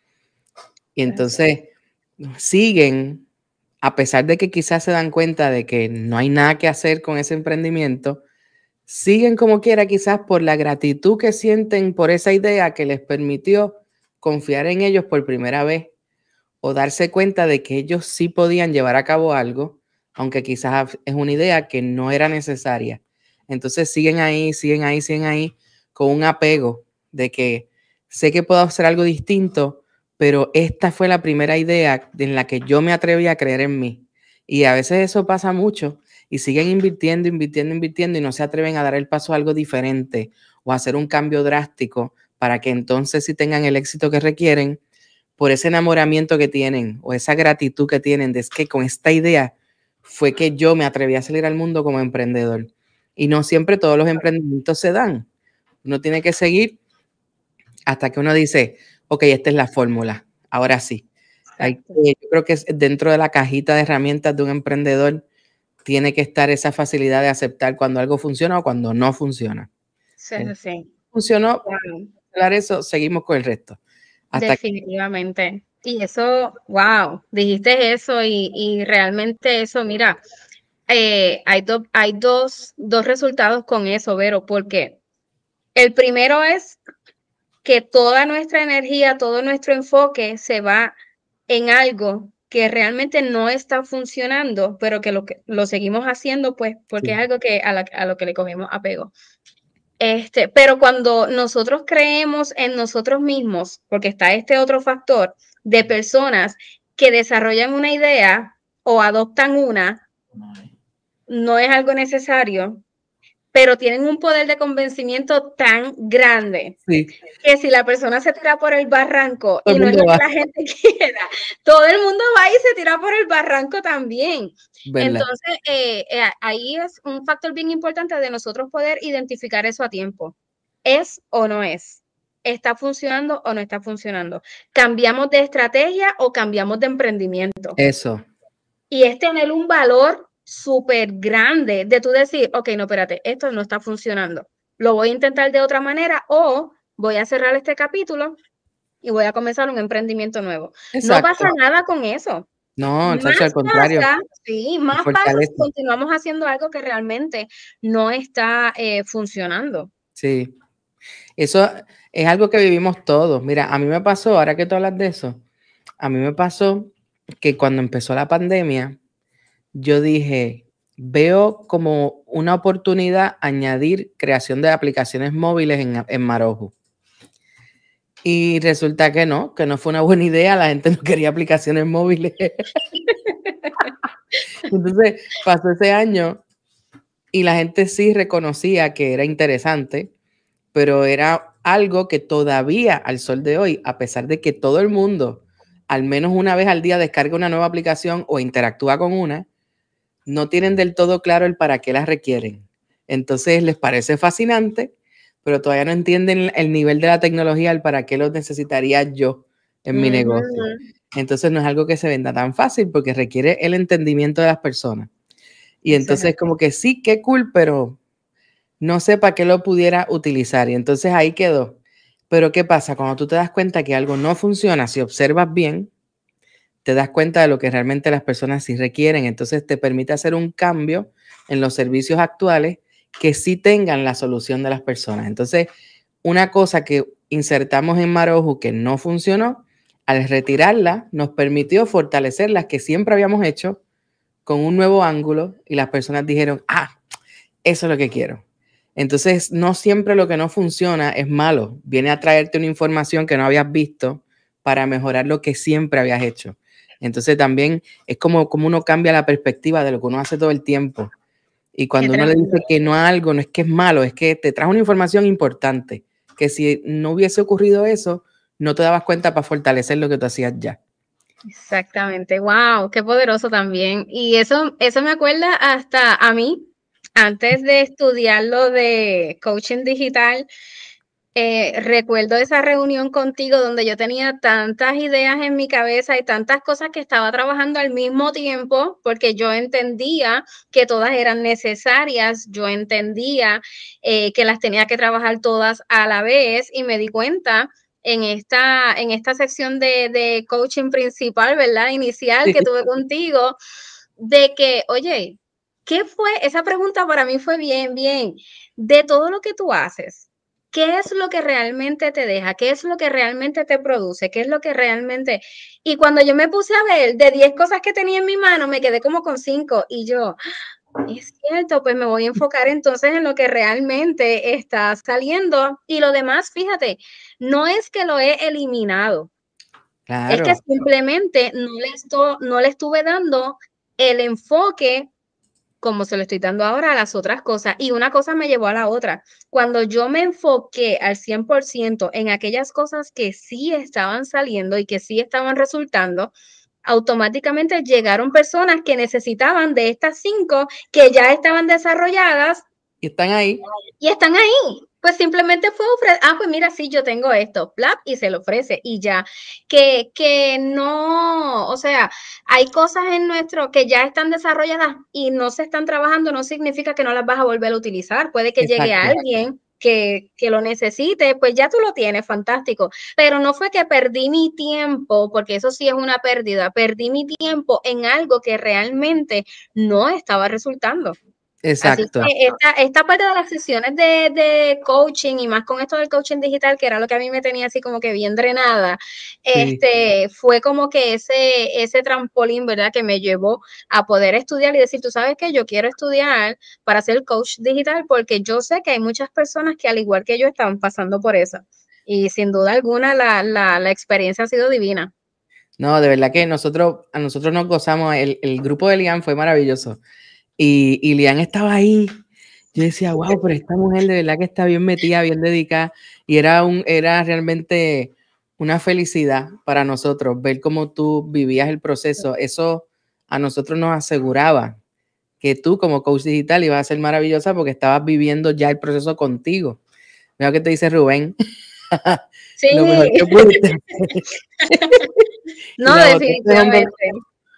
Y entonces siguen, a pesar de que quizás se dan cuenta de que no hay nada que hacer con ese emprendimiento, siguen como quiera quizás por la gratitud que sienten por esa idea que les permitió confiar en ellos por primera vez o darse cuenta de que ellos sí podían llevar a cabo algo, aunque quizás es una idea que no era necesaria. Entonces siguen ahí con un apego de que sé que puedo hacer algo distinto, pero esta fue la primera idea en la que yo me atreví a creer en mí. Y a veces eso pasa mucho y siguen invirtiendo y no se atreven a dar el paso a algo diferente o a hacer un cambio drástico para que entonces sí tengan el éxito que requieren por ese enamoramiento que tienen o esa gratitud que tienen de es que con esta idea fue que yo me atreví a salir al mundo como emprendedor. Y no siempre todos los emprendimientos se dan, Uno tiene que seguir hasta que uno dice, ok, esta es la fórmula, ahora sí. Yo creo que dentro de la cajita de herramientas de un emprendedor tiene que estar esa facilidad de aceptar cuando algo funciona o cuando no funciona. Sí. Funcionó, claro, eso, seguimos con el resto. Definitivamente. Y eso, wow, dijiste eso y realmente eso, mira, hay dos resultados con eso, Vero, porque el primero es que toda nuestra energía, todo nuestro enfoque se va en algo que realmente no está funcionando, pero que lo seguimos haciendo, pues, porque es algo que a lo que le cogemos apego. Pero cuando nosotros creemos en nosotros mismos, porque está este otro factor de personas que desarrollan una idea o adoptan una, no es algo necesario, pero tienen un poder de convencimiento tan grande que si la persona se tira por el barranco y no es lo que la gente quiera, todo el mundo va y se tira por el barranco también. ¿Verdad? Entonces, ahí es un factor bien importante de nosotros poder identificar eso a tiempo. ¿Es o no es? ¿Está funcionando o no está funcionando? ¿Cambiamos de estrategia o cambiamos de emprendimiento? Eso. Y es tener un valor súper grande de tú decir, ok, no, espérate, esto no está funcionando. Lo voy a intentar de otra manera o voy a cerrar este capítulo y voy a comenzar un emprendimiento nuevo. Exacto. No pasa nada con eso. No, entonces al contrario. Más pasa si continuamos haciendo algo que realmente no está funcionando. Sí, eso es algo que vivimos todos. Mira, a mí me pasó, ahora que tú hablas de eso, a mí me pasó que cuando empezó la pandemia, yo dije, veo como una oportunidad añadir creación de aplicaciones móviles en Maroju. Y resulta que no fue una buena idea, la gente no quería aplicaciones móviles. Entonces pasó ese año y la gente sí reconocía que era interesante, pero era algo que todavía al sol de hoy, a pesar de que todo el mundo al menos una vez al día descarga una nueva aplicación o interactúa con una, no tienen del todo claro el para qué las requieren. Entonces les parece fascinante, pero todavía no entienden el nivel de la tecnología, el para qué los necesitaría yo en mi negocio. Entonces no es algo que se venda tan fácil porque requiere el entendimiento de las personas. Y entonces como que sí, qué cool, pero no sé para qué lo pudiera utilizar. Y entonces ahí quedó. Pero ¿qué pasa? Cuando tú te das cuenta que algo no funciona, si observas bien, te das cuenta de lo que realmente las personas sí requieren. Entonces te permite hacer un cambio en los servicios actuales que sí tengan la solución de las personas. Entonces, una cosa que insertamos en Maroju que no funcionó, al retirarla, nos permitió fortalecer las que siempre habíamos hecho con un nuevo ángulo y las personas dijeron, eso es lo que quiero. Entonces, no siempre lo que no funciona es malo. Viene a traerte una información que no habías visto para mejorar lo que siempre habías hecho. Entonces, también es como uno cambia la perspectiva de lo que uno hace todo el tiempo. Y cuando uno le dice que no a algo, no es que es malo, es que te trae una información importante, que si no hubiese ocurrido eso, no te dabas cuenta para fortalecer lo que tú hacías ya. Exactamente, wow, qué poderoso también. Y eso me acuerda hasta a mí, antes de estudiar lo de coaching digital, recuerdo esa reunión contigo donde yo tenía tantas ideas en mi cabeza y tantas cosas que estaba trabajando al mismo tiempo, porque yo entendía que todas eran necesarias, yo entendía que las tenía que trabajar todas a la vez y me di cuenta en esta sección de coaching principal, ¿verdad? Inicial que tuve contigo, de que, oye, ¿qué fue? Esa pregunta para mí fue bien, de todo lo que tú haces. ¿Qué es lo que realmente te deja? ¿Qué es lo que realmente te produce? ¿Qué es lo que realmente? Y cuando yo me puse a ver de 10 cosas que tenía en mi mano, me quedé como con 5 y yo, es cierto, pues me voy a enfocar entonces en lo que realmente está saliendo y lo demás, fíjate, no es que lo he eliminado, claro. Es que simplemente no le estuve dando el enfoque como se lo estoy dando ahora a las otras cosas. Y una cosa me llevó a la otra. Cuando yo me enfoqué al 100% en aquellas cosas que sí estaban saliendo y que sí estaban resultando, automáticamente llegaron personas que necesitaban de estas 5 que ya estaban desarrolladas. Y están ahí. Y están ahí. Pues simplemente fue pues mira, sí, yo tengo esto, plap, y se lo ofrece, y ya, que no, o sea, hay cosas en nuestro que ya están desarrolladas y no se están trabajando, no significa que no las vas a volver a utilizar, puede que llegue Exacto. alguien que lo necesite, pues ya tú lo tienes, fantástico, pero no fue que perdí mi tiempo, porque eso sí es una pérdida, perdí mi tiempo en algo que realmente no estaba resultando. Así Exacto. que esta parte de las sesiones de coaching y más con esto del coaching digital, que era lo que a mí me tenía así como que bien drenada, Sí. fue como que ese trampolín, ¿verdad? Que me llevó a poder estudiar y decir, tú sabes que yo quiero estudiar para ser coach digital porque yo sé que hay muchas personas que al igual que yo estaban pasando por eso. Y sin duda alguna la experiencia ha sido divina. No, de verdad que a nosotros nos gozamos, el grupo de Lian fue maravilloso. Y Lian estaba ahí. Yo decía, wow, pero esta mujer de verdad que está bien metida, bien dedicada. Y era realmente una felicidad para nosotros ver cómo tú vivías el proceso. Eso a nosotros nos aseguraba que tú como coach digital ibas a ser maravillosa porque estabas viviendo ya el proceso contigo. Mira que te dice Rubén. Sí. Lo mejor que pudiste hacer. No, definitivamente.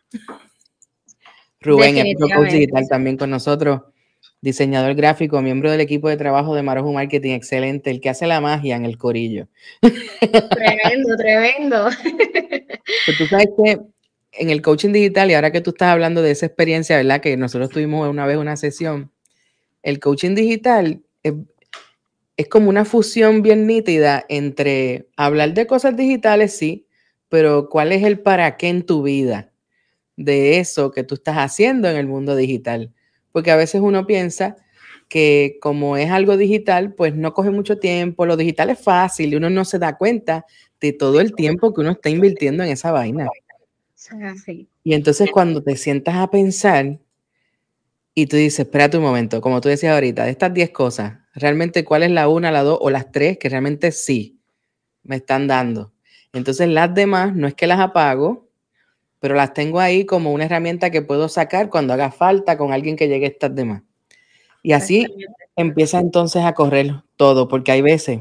Rubén es otro coach Definitivamente. digital también con nosotros, diseñador gráfico, miembro del equipo de trabajo de Marojo Marketing, excelente, el que hace la magia en el corillo. Tremendo, tremendo. Pues tú sabes que en el coaching digital, y ahora que tú estás hablando de esa experiencia, ¿verdad? Que nosotros tuvimos una vez una sesión, el coaching digital es como una fusión bien nítida entre hablar de cosas digitales, sí, pero cuál es el para qué en tu vida de eso que tú estás haciendo en el mundo digital. Porque a veces uno piensa que como es algo digital, pues no coge mucho tiempo, lo digital es fácil y uno no se da cuenta de todo el tiempo que uno está invirtiendo en esa vaina. Sí. Y entonces cuando te sientas a pensar y tú dices, espérate un momento, como tú decías ahorita, de estas 10 cosas, realmente cuál es la una, la dos o las tres que realmente sí me están dando. Entonces las demás no es que las apago, pero las tengo ahí como una herramienta que puedo sacar cuando haga falta con alguien que llegue a estas demás. Y así empieza entonces a correr todo, porque hay veces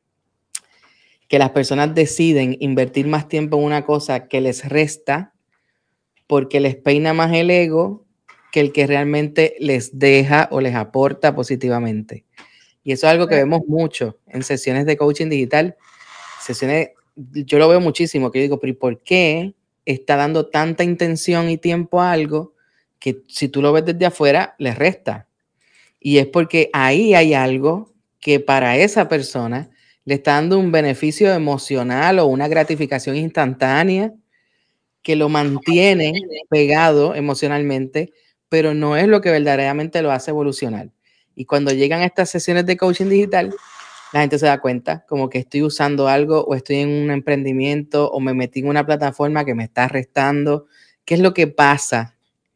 que las personas deciden invertir más tiempo en una cosa que les resta porque les peina más el ego que el que realmente les deja o les aporta positivamente. Y eso es algo que vemos mucho en sesiones de coaching digital, sesiones, yo lo veo muchísimo, que yo digo, pero ¿y por qué está dando tanta intención y tiempo a algo que si tú lo ves desde afuera, les resta? Y es porque ahí hay algo que para esa persona le está dando un beneficio emocional o una gratificación instantánea que lo mantiene pegado emocionalmente, pero no es lo que verdaderamente lo hace evolucionar. Y cuando llegan a estas sesiones de coaching digital, la gente se da cuenta como que estoy usando algo o estoy en un emprendimiento o me metí en una plataforma que me está restando. ¿Qué es lo que pasa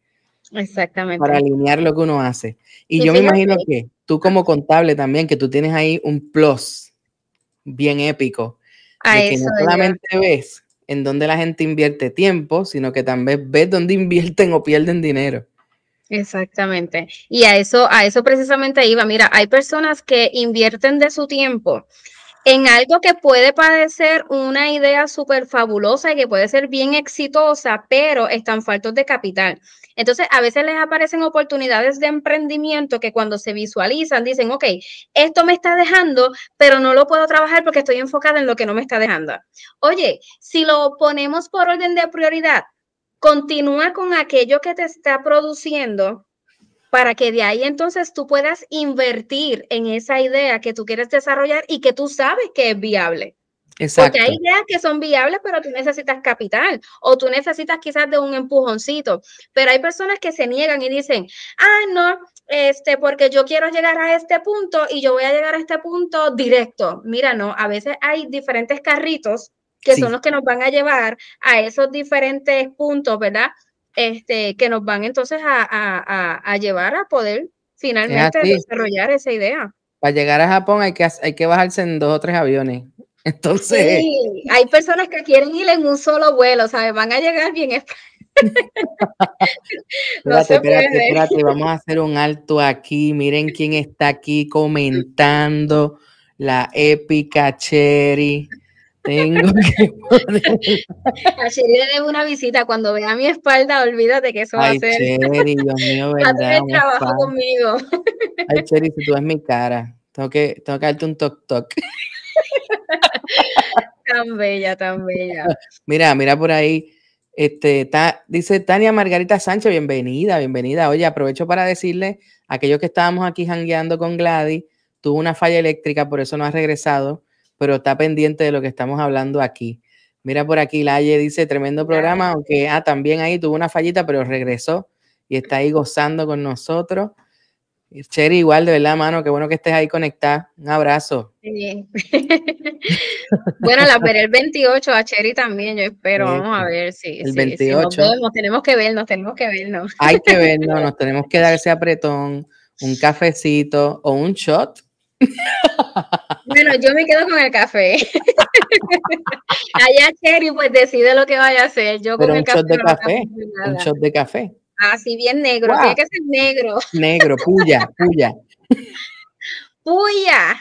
para Exactamente. alinear lo que uno hace? Y Y yo me fíjate, imagino que tú como contable también, que tú tienes ahí un plus bien épico a de que eso no ya. solamente ves en dónde la gente invierte tiempo, sino que también ves dónde invierten o pierden dinero. Exactamente. Y a eso precisamente iba. Mira, hay personas que invierten de su tiempo en algo que puede parecer una idea súper fabulosa y que puede ser bien exitosa, pero están faltos de capital. Entonces, a veces les aparecen oportunidades de emprendimiento que cuando se visualizan dicen, ok, esto me está dejando, pero no lo puedo trabajar porque estoy enfocada en lo que no me está dejando. Oye, si lo ponemos por orden de prioridad, continúa con aquello que te está produciendo para que de ahí entonces tú puedas invertir en esa idea que tú quieres desarrollar y que tú sabes que es viable. Porque hay Exacto. ideas que son viables, pero tú necesitas capital o tú necesitas quizás de un empujoncito. Pero hay personas que se niegan y dicen, no, porque yo quiero llegar a este punto y yo voy a llegar a este punto directo. Mira, no, a veces hay diferentes carritos que son Sí, los que nos van a llevar a esos diferentes puntos, ¿verdad? Que nos van entonces a llevar a poder es finalmente así. desarrollar esa idea. Para llegar a Japón hay que bajarse en 2 o 3 aviones. Entonces, Sí, hay personas que quieren ir en un solo vuelo, ¿sabes? Van a llegar bien. No espérate, se espérate, puede. espérate, vamos a hacer un alto aquí. Miren quién está aquí comentando. la épica Cheri. Tengo que poner. A Cheri le debo una visita. Cuando vea mi espalda, olvídate que eso va a Ay, ser. Cheri, Dios mío, Va a verdad, tener un trabajo spa. conmigo. Ay, Cheri, si tú ves mi cara, tengo que darte un toc. Tan bella, tan bella. Mira por ahí. Dice Tania Margarita Sánchez, bienvenida. Oye, aprovecho para decirle a aquellos que estábamos aquí jangueando con Gladys, tuvo una falla eléctrica, por eso no ha regresado, pero está pendiente de lo que estamos hablando aquí. Mira por aquí, Laye dice, tremendo programa, aunque también ahí tuvo una fallita, pero regresó y está ahí gozando con nosotros. Cheri, igual, de verdad, mano, qué bueno que estés ahí conectada. Un abrazo. Sí. Bueno, la veré el 28, a Cheri también, yo espero. Vamos a ver si El nos 28. vemos. Tenemos que vernos. Hay que vernos, nos tenemos que dar ese apretón, un cafecito o un shot. Bueno, yo me quedo con el café. Allá Cheri, pues decide lo que vaya a hacer. Yo Pero con el un café shot de no lo cambio café, por un nada. shot de café. Así bien negro, ¡Guau! tiene que ser negro. Negro, puya. ¡Puya!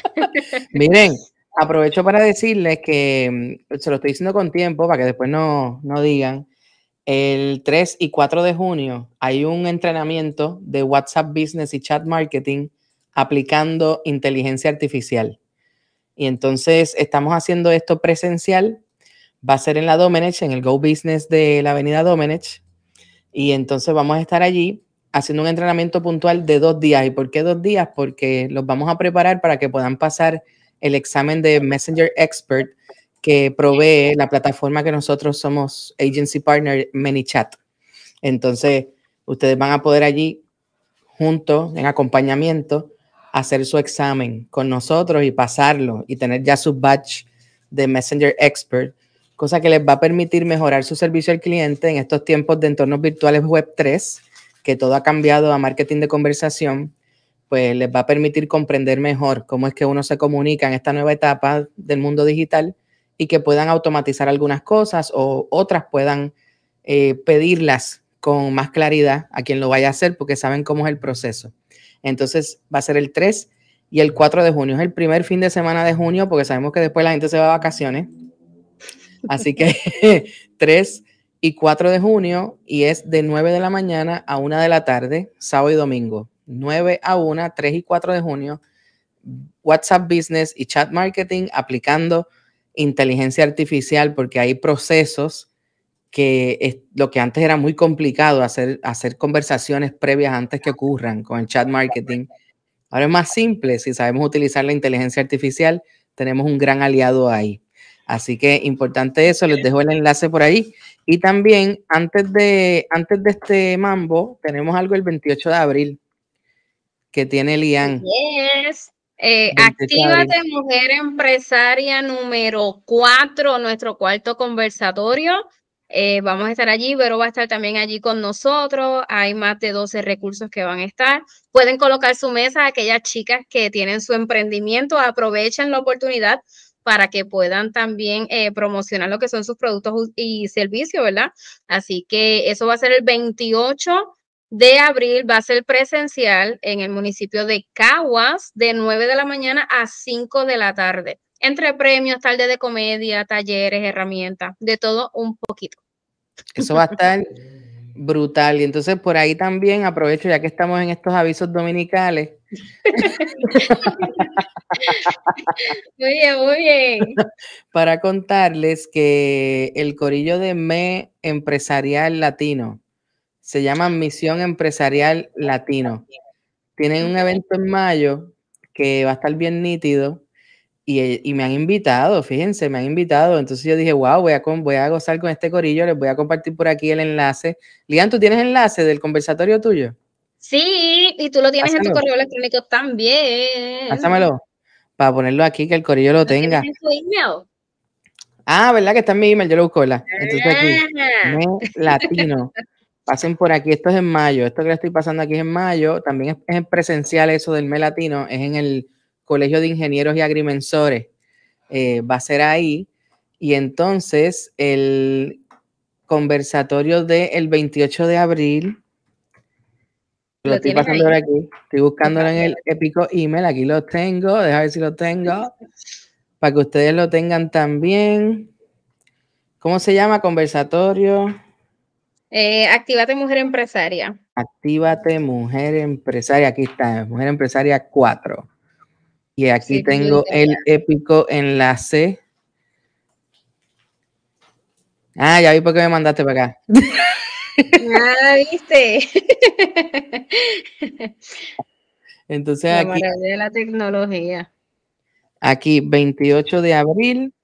Miren, aprovecho para decirles que se lo estoy diciendo con tiempo para que después no digan. El 3 y 4 de junio hay un entrenamiento de WhatsApp Business y Chat Marketing aplicando inteligencia artificial. Y entonces estamos haciendo esto presencial. Va a ser en la Domenech, en el Go Business de la avenida Domenech. Y entonces vamos a estar allí haciendo un entrenamiento puntual de 2 días. ¿Y por qué 2 días? Porque los vamos a preparar para que puedan pasar el examen de Messenger Expert que provee la plataforma que nosotros somos Agency Partner ManyChat. Entonces, ustedes van a poder allí, juntos, en acompañamiento, hacer su examen con nosotros y pasarlo y tener ya su badge de Messenger Expert, cosa que les va a permitir mejorar su servicio al cliente en estos tiempos de entornos virtuales Web 3, que todo ha cambiado a marketing de conversación. Pues les va a permitir comprender mejor cómo es que uno se comunica en esta nueva etapa del mundo digital y que puedan automatizar algunas cosas o otras puedan pedirlas con más claridad a quien lo vaya a hacer porque saben cómo es el proceso. Entonces va a ser el 3 y el 4 de junio. Es el primer fin de semana de junio porque sabemos que después la gente se va de vacaciones. Así que 3 y 4 de junio y es de 9 de la mañana a 1 de la tarde, sábado y domingo. 9 a 1, 3 y 4 de junio, WhatsApp Business y Chat Marketing aplicando inteligencia artificial porque hay procesos que es lo que antes era muy complicado, hacer conversaciones previas antes que ocurran con el chat marketing. Ahora es más simple, si sabemos utilizar la inteligencia artificial, tenemos un gran aliado ahí. Así que importante eso, les dejo el enlace por ahí. Y también, antes de este mambo, tenemos algo el 28 de abril que tiene Lian. Yes. Actívate, mujer empresaria número 4, nuestro cuarto conversatorio. Vamos a estar allí, Vero va a estar también allí con nosotros. Hay más de 12 recursos que van a estar. Pueden colocar su mesa a aquellas chicas que tienen su emprendimiento. Aprovechen la oportunidad para que puedan también promocionar lo que son sus productos y servicios, ¿verdad? Así que eso va a ser el 28 de abril, va a ser presencial en el municipio de Caguas de 9 de la mañana a 5 de la tarde. Entre premios, tarde de comedia, talleres, herramientas, de todo un poquito. Eso va a estar brutal. Y entonces por ahí también aprovecho, ya que estamos en estos avisos dominicales. Muy bien. Para contarles que el corillo de Me Empresarial Latino se llama Misión Empresarial Latino. Tienen un evento en mayo que va a estar bien nítido y me han invitado, fíjense, me han invitado. Entonces yo dije, wow, voy a gozar con este corillo, les voy a compartir por aquí el enlace. Lian, ¿tú tienes enlace del conversatorio tuyo? Sí, y tú lo tienes en tu Pásamelo. correo electrónico también. Pásamelo para ponerlo aquí, que el corillo lo tenga. ¿Tienes en tu email? Ah, ¿verdad que está en mi email? Yo lo busco, ¿verdad? Entonces aquí, Me Latino. Pasen por aquí, esto es en mayo, esto que le estoy pasando aquí es en mayo, también es en presencial eso del Me Latino, es en el Colegio de Ingenieros y Agrimensores, va a ser ahí, y entonces el conversatorio del 28 de abril Lo estoy pasando por aquí. Estoy buscándolo en el épico email. Aquí lo tengo. Deja ver si lo tengo. Para que ustedes lo tengan también. ¿Cómo se llama? Conversatorio. Actívate Mujer Empresaria. Actívate Mujer Empresaria. Aquí está, Mujer Empresaria 4. Y aquí sí, tengo el épico enlace. Ah, ya vi por qué me mandaste para acá. Ah, ¿viste? Entonces la aquí. maravilla de la tecnología. Aquí, 28 de abril.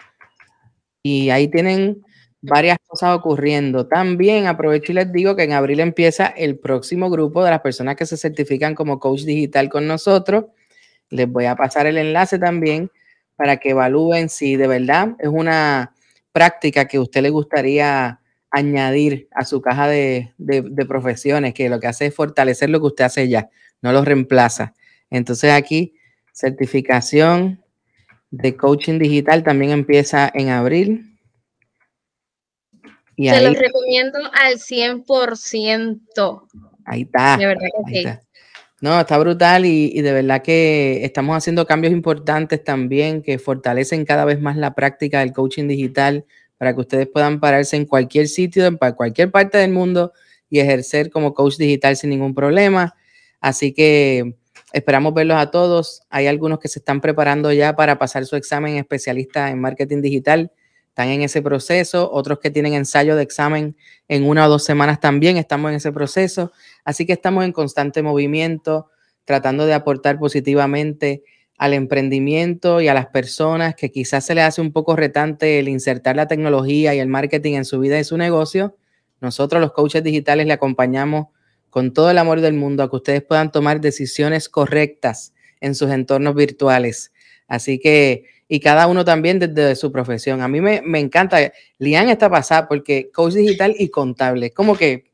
Y ahí tienen varias cosas ocurriendo. También aprovecho y les digo que en abril empieza el próximo grupo de las personas que se certifican como coach digital con nosotros. Les voy a pasar el enlace también para que evalúen si de verdad es una práctica que a usted le gustaría añadir a su caja de profesiones, que lo que hace es fortalecer lo que usted hace ya, no lo reemplaza. Entonces aquí, certificación de coaching digital también empieza en abril. Y se los recomiendo al 100%. Ahí está. De verdad que ahí sí. Está. No, está brutal y de verdad que estamos haciendo cambios importantes también que fortalecen cada vez más la práctica del coaching digital para que ustedes puedan pararse en cualquier sitio, en cualquier parte del mundo y ejercer como coach digital sin ningún problema. Así que esperamos verlos a todos. Hay algunos que se están preparando ya para pasar su examen especialista en marketing digital. Están en ese proceso. Otros que tienen ensayo de examen en 1 o 2 semanas también estamos en ese proceso. Así que estamos en constante movimiento, tratando de aportar positivamente al emprendimiento y a las personas que quizás se les hace un poco retante el insertar la tecnología y el marketing en su vida y su negocio. Nosotros los coaches digitales le acompañamos con todo el amor del mundo a que ustedes puedan tomar decisiones correctas en sus entornos virtuales. Así que, y cada uno también desde su profesión. A mí me encanta. Lian está pasada porque coach digital y contable, como que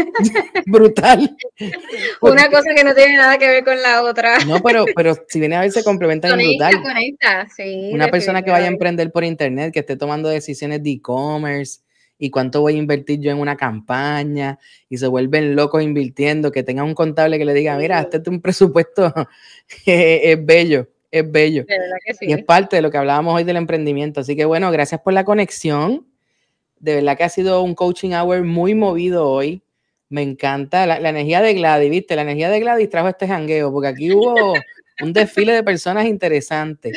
brutal. Una cosa que no tiene nada que ver con la otra. No, pero si viene a ver, se complementan brutal. Conecta, sí. Una persona que vaya a emprender por internet, que esté tomando decisiones de e-commerce y cuánto voy a invertir yo en una campaña y se vuelven locos invirtiendo, que tenga un contable que le diga, mira, este es un presupuesto, es bello, es bello. De verdad que sí. Y es parte de lo que hablábamos hoy del emprendimiento. Así que bueno, gracias por la conexión. De verdad que ha sido un coaching hour muy movido hoy. Me encanta la energía de Gladys, ¿viste? La energía de Gladys trajo este jangueo, porque aquí hubo un desfile de personas interesantes.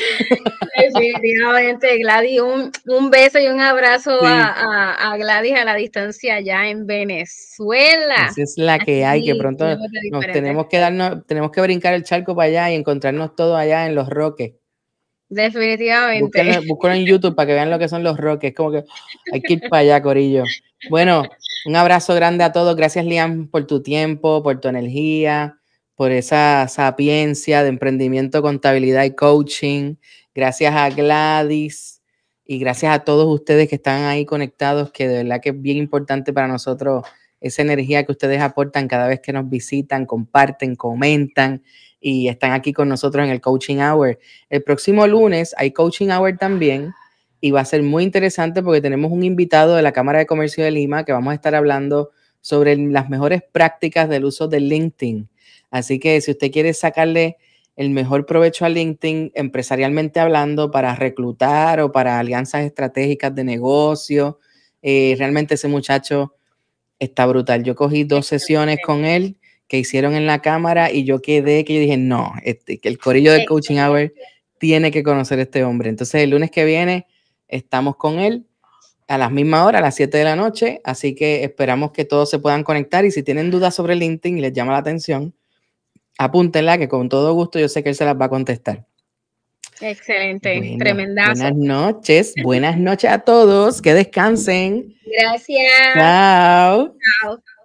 Definitivamente, Gladys, un beso y un abrazo sí. a Gladys a la distancia allá en Venezuela. Esa es la que hay, que pronto nos tenemos que brincar el charco para allá y encontrarnos todos allá en Los Roques. Definitivamente. Búsquenlo en YouTube para que vean lo que son Los Roques. Como que hay que ir para allá, corillo. Bueno, un abrazo grande a todos. Gracias, Liam, por tu tiempo, por tu energía, por esa sapiencia de emprendimiento, contabilidad y coaching. Gracias a Gladys y gracias a todos ustedes que están ahí conectados, que de verdad que es bien importante para nosotros esa energía que ustedes aportan cada vez que nos visitan, comparten, comentan y están aquí con nosotros en el Coaching Hour. El próximo lunes hay Coaching Hour también y va a ser muy interesante porque tenemos un invitado de la Cámara de Comercio de Lima que vamos a estar hablando sobre las mejores prácticas del uso de LinkedIn. Así que si usted quiere sacarle el mejor provecho a LinkedIn empresarialmente hablando para reclutar o para alianzas estratégicas de negocio, realmente ese muchacho está brutal. Yo cogí 2 sesiones con él que hicieron en la cámara y yo dije, no, que el corillo del Coaching Hour tiene que conocer a este hombre. Entonces el lunes que viene estamos con él a las mismas horas, a las 7 de la noche, así que esperamos que todos se puedan conectar y si tienen dudas sobre LinkedIn y les llama la atención, apúntenla que con todo gusto yo sé que él se las va a contestar. Excelente, bueno, tremendazo. Buenas noches a todos, que descansen. Gracias. Chao. Chao.